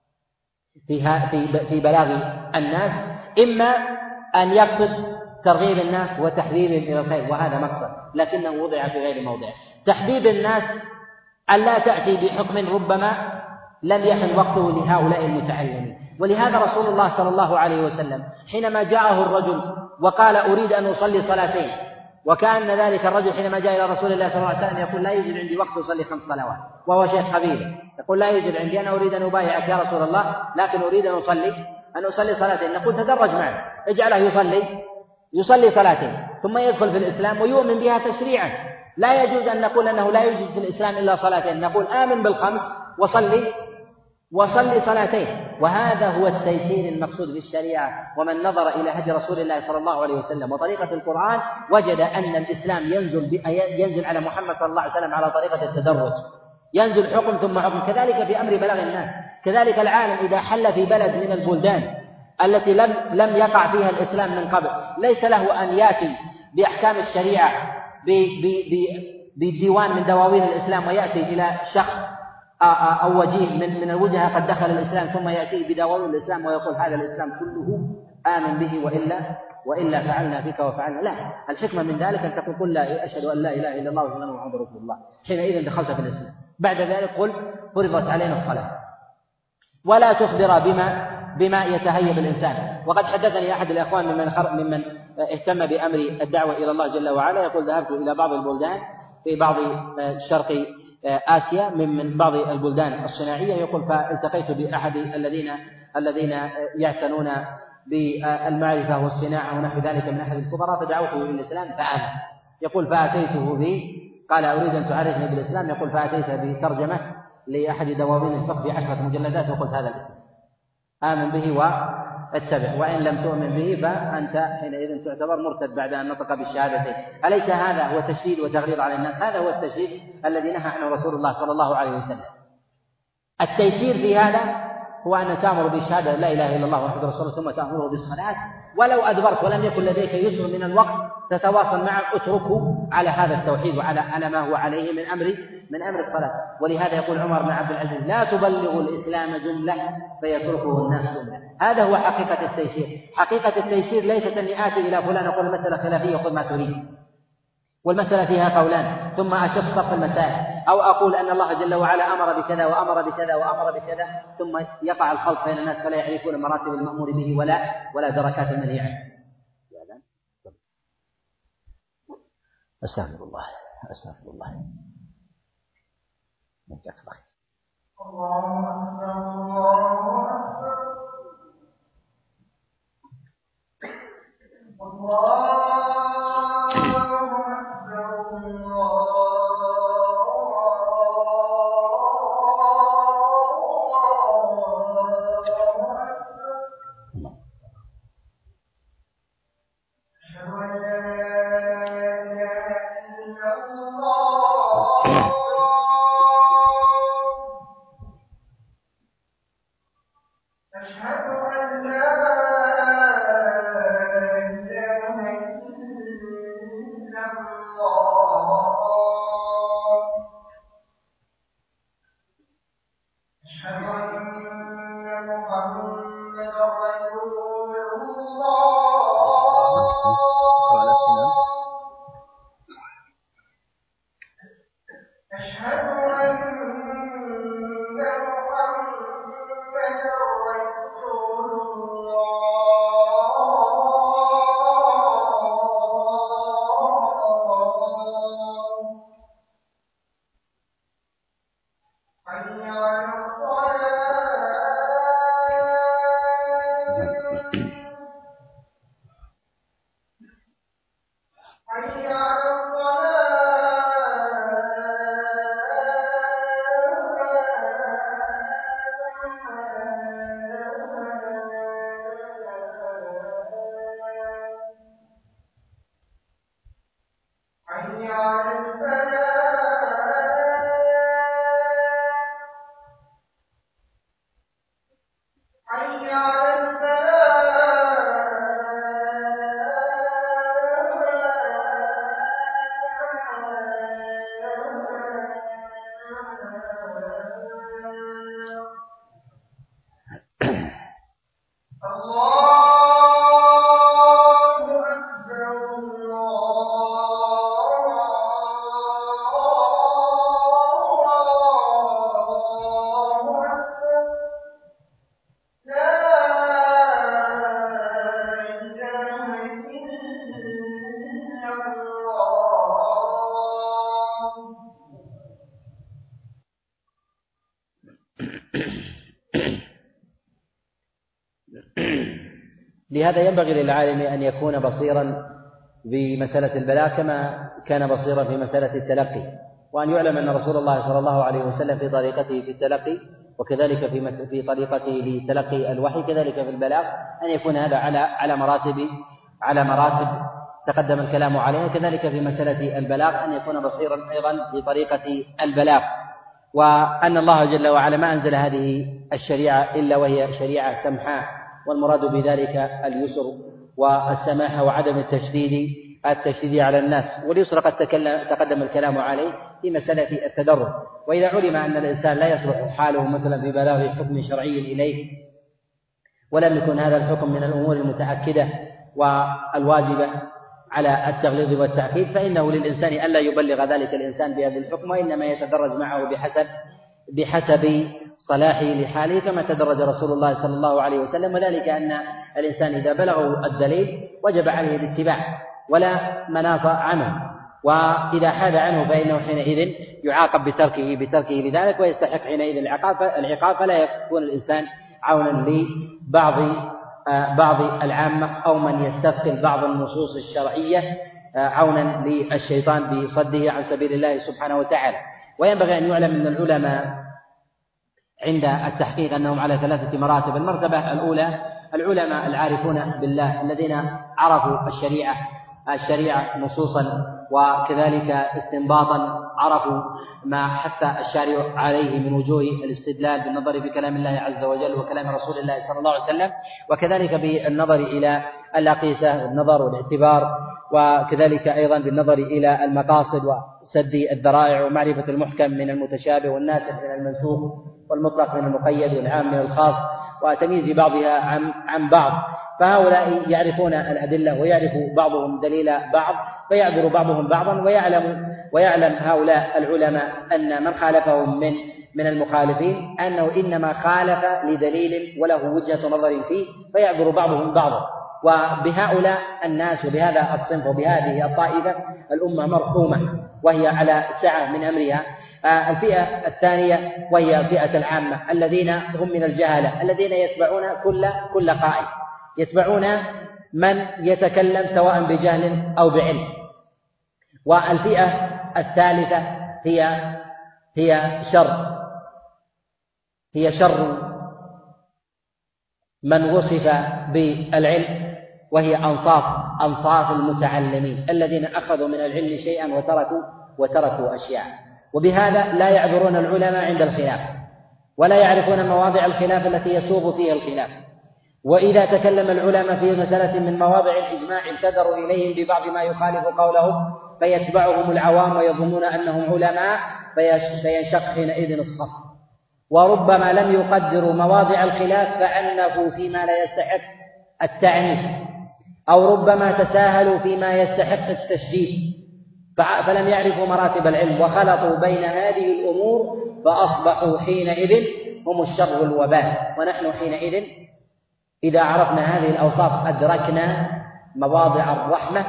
في بلاغ الناس، إما أن يقصد ترغيب الناس وتحبيبهم إلى الخير، وهذا مقصد لكنه وضع في غير موضعه. تحبيب الناس أن لا تأتي بحكم ربما لم يحن وقته لهؤلاء المتعلمين. ولهذا رسول الله صلى الله عليه وسلم حينما جاءه الرجل وقال أريد أن أصلي صلاتين، وكان ذلك الرجل حينما جاء إلى رسول الله صلى الله عليه وسلم يقول لا يوجد عندي وقت أصلي 5 صلوات، وهو شيخ قبيله، يقول لا يوجد عندي، أنا أريد أن أبايعك يا رسول الله لكن أريد أن أصلي صلاتين. نقول تدرج معه، اجعله يصلي صلاتين ثم يدخل في الإسلام ويؤمن بها تشريعا. لا يجوز أن نقول أنه لا يوجد في الإسلام إلا صلاتين، نقول آمن ب5 وصلي صلاتين. وهذا هو التيسير المقصود بالشريعة. ومن نظر إلى هدي رسول الله صلى الله عليه وسلم وطريقة القرآن وجد أن الإسلام ينزل على محمد صلى الله عليه وسلم على طريقة التدرج، ينزل حكم ثم حكم. كذلك في أمر بلاغ الناس. كذلك العالم إذا حل في بلد من البلدان التي لم يقع فيها الإسلام من قبل، ليس له أن يأتي بأحكام الشريعة بديوان من دواوين الإسلام ويأتي إلى شخص أو وجيه من الوجهة قد دخل الإسلام ثم يأتي بدواوين الإسلام ويقول هذا الإسلام كله آمن به وإلا فعلنا فيك وفعلنا. لا، الحكمة من ذلك أن تقول قل لا أشهد أن لا إله إلا الله وأشهد أن محمدا رسول الله، حينئذ دخلت في الإسلام. بعد ذلك قل فرضت علينا الصلاة، ولا تخبر بما يتهيب الإنسان. وقد حدثني أحد الأخوان ممن اهتم بأمر الدعوة إلى الله جل وعلا يقول ذهبت إلى بعض البلدان في بعض شرق آسيا من بعض البلدان الصناعية، يقول فالتقيت بأحد الذين الذين يعتنون بالمعرفة والصناعة ونحو ذلك من أحد الكبراء، فدعوته إلى الإسلام فآمن. يقول فأتيته قال أريد أن تعرفني بالإسلام، يقول فأتيت بترجمة لأحد دواوين الفقه ب10 مجلدات وقلت هذا الإسلام، آمن به واتبع، وإن لم تؤمن به فأنت حينئذ تعتبر مرتد بعد أن نطق بالشهادتين. أليس هذا هو تشديد وتغليظ على الناس؟ هذا هو التشديد الذي نهى عنه رسول الله صلى الله عليه وسلم. التيسير في هذا هو أن تأمر بشهادة لا إله إلا الله محمد رسول الله ثم تأمره بالصلاة، ولو أدبرت ولم يكن لديك يسر من الوقت تتواصل معه، اتركه على هذا التوحيد وعلى ما هو عليه من أمر الصلاة. ولهذا يقول عمر بن عبد العزيز لا تبلغ الإسلام جملة فيتركه الناس جملة. هذا هو حقيقة التيسير. حقيقة التيسير ليست أني آتي إلى فلان أقول المسألة خلافية خذ ما تريد، والمسألة فيها قولان ثم أشق صف المسائل، أو أقول أن الله جل وعلا أمر بكذا وأمر بكذا وأمر بكذا ثم يقع الخلط بين الناس فلا يعرفون مراتب المأمور به ولا دركات المنهي عنه. أستغفر الله أستغفر الله. لهذا ينبغي للعالم أن يكون بصيرا بمسألة البلاغ كما كان بصيرا في مسألة التلقي، وأن يعلم أن رسول الله صلى الله عليه وسلم في طريقته في التلقي وكذلك في طريقته لتلقي الوحي كذلك في البلاغ أن يكون هذا على مراتب تقدم الكلام عليها، كذلك في مسألة البلاغ أن يكون بصيرا أيضا في طريقة البلاغ، وأن الله جل وعلا ما أنزل هذه الشريعة إلا وهي شريعة سمحاء، والمراد بذلك اليسر والسماحة وعدم التشديد على الناس. واليسر قد تقدم الكلام عليه في مسألة التدرج. وإذا علم أن الإنسان لا يصلح حاله مثلا في بلاغ حكم شرعي إليه ولم يكن هذا الحكم من الأمور المتأكدة والواجبة على التغليظ والتأكيد، فإنه للإنسان ألا يبلغ ذلك الإنسان بهذا الحكم، وإنما يتدرج معه بحسب صلاحه لحاله كما تدرج رسول الله صلى الله عليه وسلم. وذلك أن الإنسان إذا بلغه الدليل وجب عليه الاتباع ولا مناص عنه، وإذا حاد عنه فإنه حينئذ يعاقب بتركه لذلك ويستحق حينئذ العقاب، فلا يكون الإنسان عونا لبعض العامة أو من يستثقل بعض النصوص الشرعية عونا للشيطان بصده عن سبيل الله سبحانه وتعالى. وينبغي أن يعلم من العلماء عند التحقيق أنهم على 3 مراتب. المرتبة الأولى العلماء العارفون بالله الذين عرفوا الشريعة نصوصا وكذلك استنباطا، عرفوا ما حث الشارع عليه من وجوه الاستدلال بالنظر في كلام الله عز وجل وكلام رسول الله صلى الله عليه وسلم، وكذلك بالنظر إلى الأقيسة والنظر والاعتبار، وكذلك أيضا بالنظر إلى المقاصد وسد الذرائع ومعرفة المحكم من المتشابه والناسخ من المنسوخ والمطلق من المقيد والعام من الخاص وتمييز بعضها عن بعض. فهؤلاء يعرفون الأدلة ويعرف بعضهم دليل بعض فيعذر بعضهم بعضا، ويعلم هؤلاء العلماء أن من خالفهم من المخالفين أنه إنما خالف لدليل وله وجهة نظر فيه فيعذر بعضهم بعضا. وبهؤلاء الناس وبهذا الصنف وبهذه الطائفة الأمة مرحومة وهي على سعة من أمرها. الفئة الثانية وهي فئة العامة الذين هم من الجهلة الذين يتبعون كل قائل، يتبعون من يتكلم سواء بجهل أو بعلم. والفئة الثالثة هي شر من وصف بالعلم، وهي أنصاف المتعلمين الذين أخذوا من العلم شيئا وتركوا أشياء. وبهذا لا يعذرون العلماء عند الخلاف ولا يعرفون مواضع الخلاف التي يسوغ فيها الخلاف. وإذا تكلم العلماء في مسألة من مواضع الإجماع ابتدروا إليهم ببعض ما يخالف قولهم فيتبعهم العوام ويظنون أنهم علماء فينشق حينئذ الصف. وربما لم يقدروا مواضع الخلاف فعنفوا فيما لا يستحق التعنيف، أو ربما تساهلوا فيما يستحق التشديد فلم يعرفوا مراتب العلم وخلطوا بين هذه الأمور فأصبحوا حينئذ هم الشر والوبال. ونحن حينئذ إذا عرفنا هذه الأوصاف أدركنا مواضع الرحمة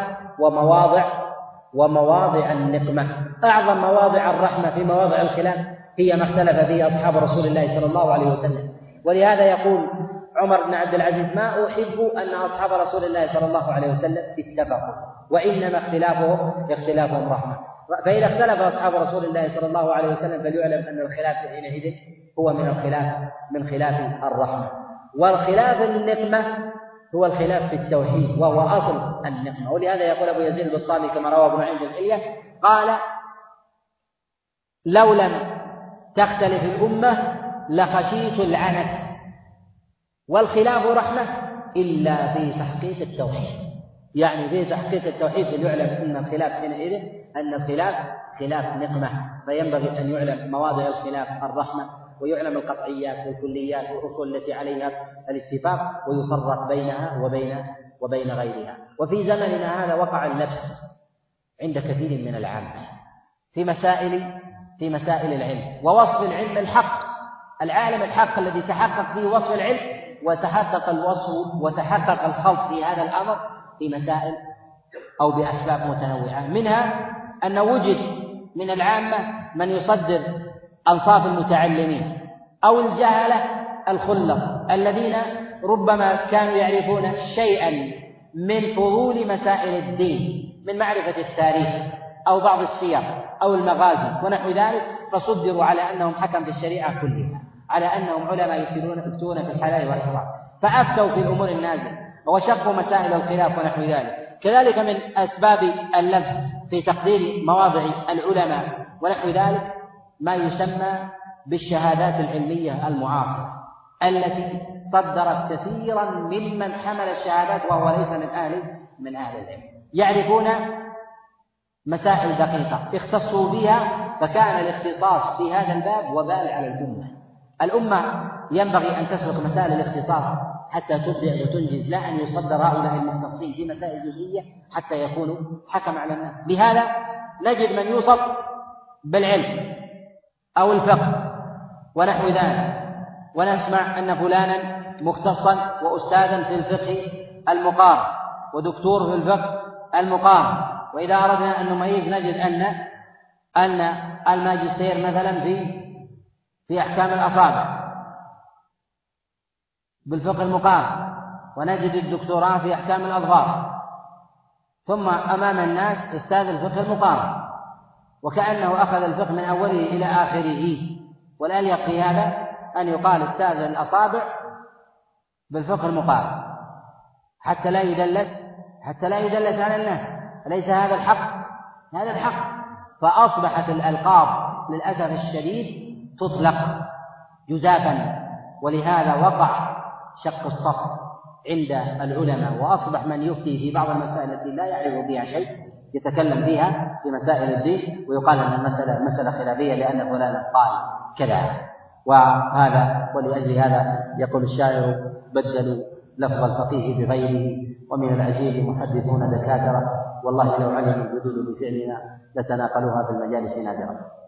ومواضع النقمة. أعظم مواضع الرحمة في مواضع الخلاف هي ما اختلف فيه أصحاب رسول الله صلى الله عليه وسلم. ولهذا يقول عمر بن عبد العزيز ما أحب أن أصحاب رسول الله صلى الله عليه وسلم اتفقوا، وإنما اختلافهم رحمة. فإذا اختلف أصحاب رسول الله صلى الله عليه وسلم فليعلم أن الخلاف حينئذ هو من خلاف الرحمة. والخلاف النقمة هو الخلاف في التوحيد وهو أصل النقمة. ولهذا يقول أبو يزيد البسطامي كما رواه ابن عند الحلية قال لو لم تختلف الأمة لخشيت العنت والخلاف رحمة إلا في تحقيق التوحيد. يعني في تحقيق التوحيد ليعلم أن الخلاف حينئذ أن الخلاف خلاف نقمة، فينبغي أن يعلم مواضع الخلاف الرحمة ويعلم القطعيات والكليات والأصول التي عليها الاتفاق ويفرق بينها وبين غيرها. وفي زمننا هذا وقع اللبس عند كثير من العامة في مسائل العلم ووصف العلم الحق. العالم الحق الذي تحقق فيه وصف العلم وتحقق الوصف وتحقق الخلط في هذا الأمر في مسائل أو بأسباب متنوعة، منها أن وجد من العامة من يصدر أنصاف المتعلمين أو الجهلة الخلص الذين ربما كانوا يعرفون شيئا من فضول مسائل الدين من معرفة التاريخ أو بعض السير أو المغازي ونحو ذلك، فصدروا على أنهم حكم في الشريعة كلها، على أنهم علماء يفتون في الحلال والحرام، فأفتوا في الأمور النازلة وشقوا مسائل الخلاف ونحو ذلك. كذلك من أسباب اللبس في تقدير مواضع العلماء ونحو ذلك ما يسمى بالشهادات العلمية المعاصرة التي صدرت كثيرا ممن حمل الشهادات وهو ليس من أهل العلم، يعرفون مسائل دقيقة اختصوا بها، فكان الاختصاص في هذا الباب وبال على الأمة ينبغي أن تسلك مسائل الاختصاص حتى تبدع وتنجز، لا أن يصدر هؤلاء المختصين في مسائل جزئية حتى يكونوا حكم على الناس. بهذا نجد من يوصف بالعلم أو الفقه ونحو ذلك، ونسمع أن فلانا مختصا وأستاذا في الفقه المقارن ودكتور في الفقه المقارن. وإذا أردنا أن نميز نجد أن الماجستير مثلا في أحكام الأصابع، بالفقه المقارن ونجد الدكتوراه في أحكام الأظفار، ثم أمام الناس استاذ الفقه المقارن، وكأنه أخذ الفقه من أوله إلى آخره. والأليق في هذا أن يقال استاذ الأصابع بالفقه المقارن حتى لا يدلس على الناس. أليس هذا الحق؟ هذا الحق. فأصبحت الألقاب للأسف الشديد تطلق جزافا، ولهذا وقع شق الصف عند العلماء، وأصبح من يفتي في بعض المسائل التي لا يعرف فيها شيء يتكلم فيها في مسائل الدين ويقال أن المسألة مسألة خلافية لأن فلانا قال كذا. وهذا ولأجل هذا يقول الشاعر: بدلوا لفظ الفقيه بغيره، ومن العجيب محدثون دكاترة، والله لو علموا الجدود بفعلنا لتناقلوها في المجالس نادرة.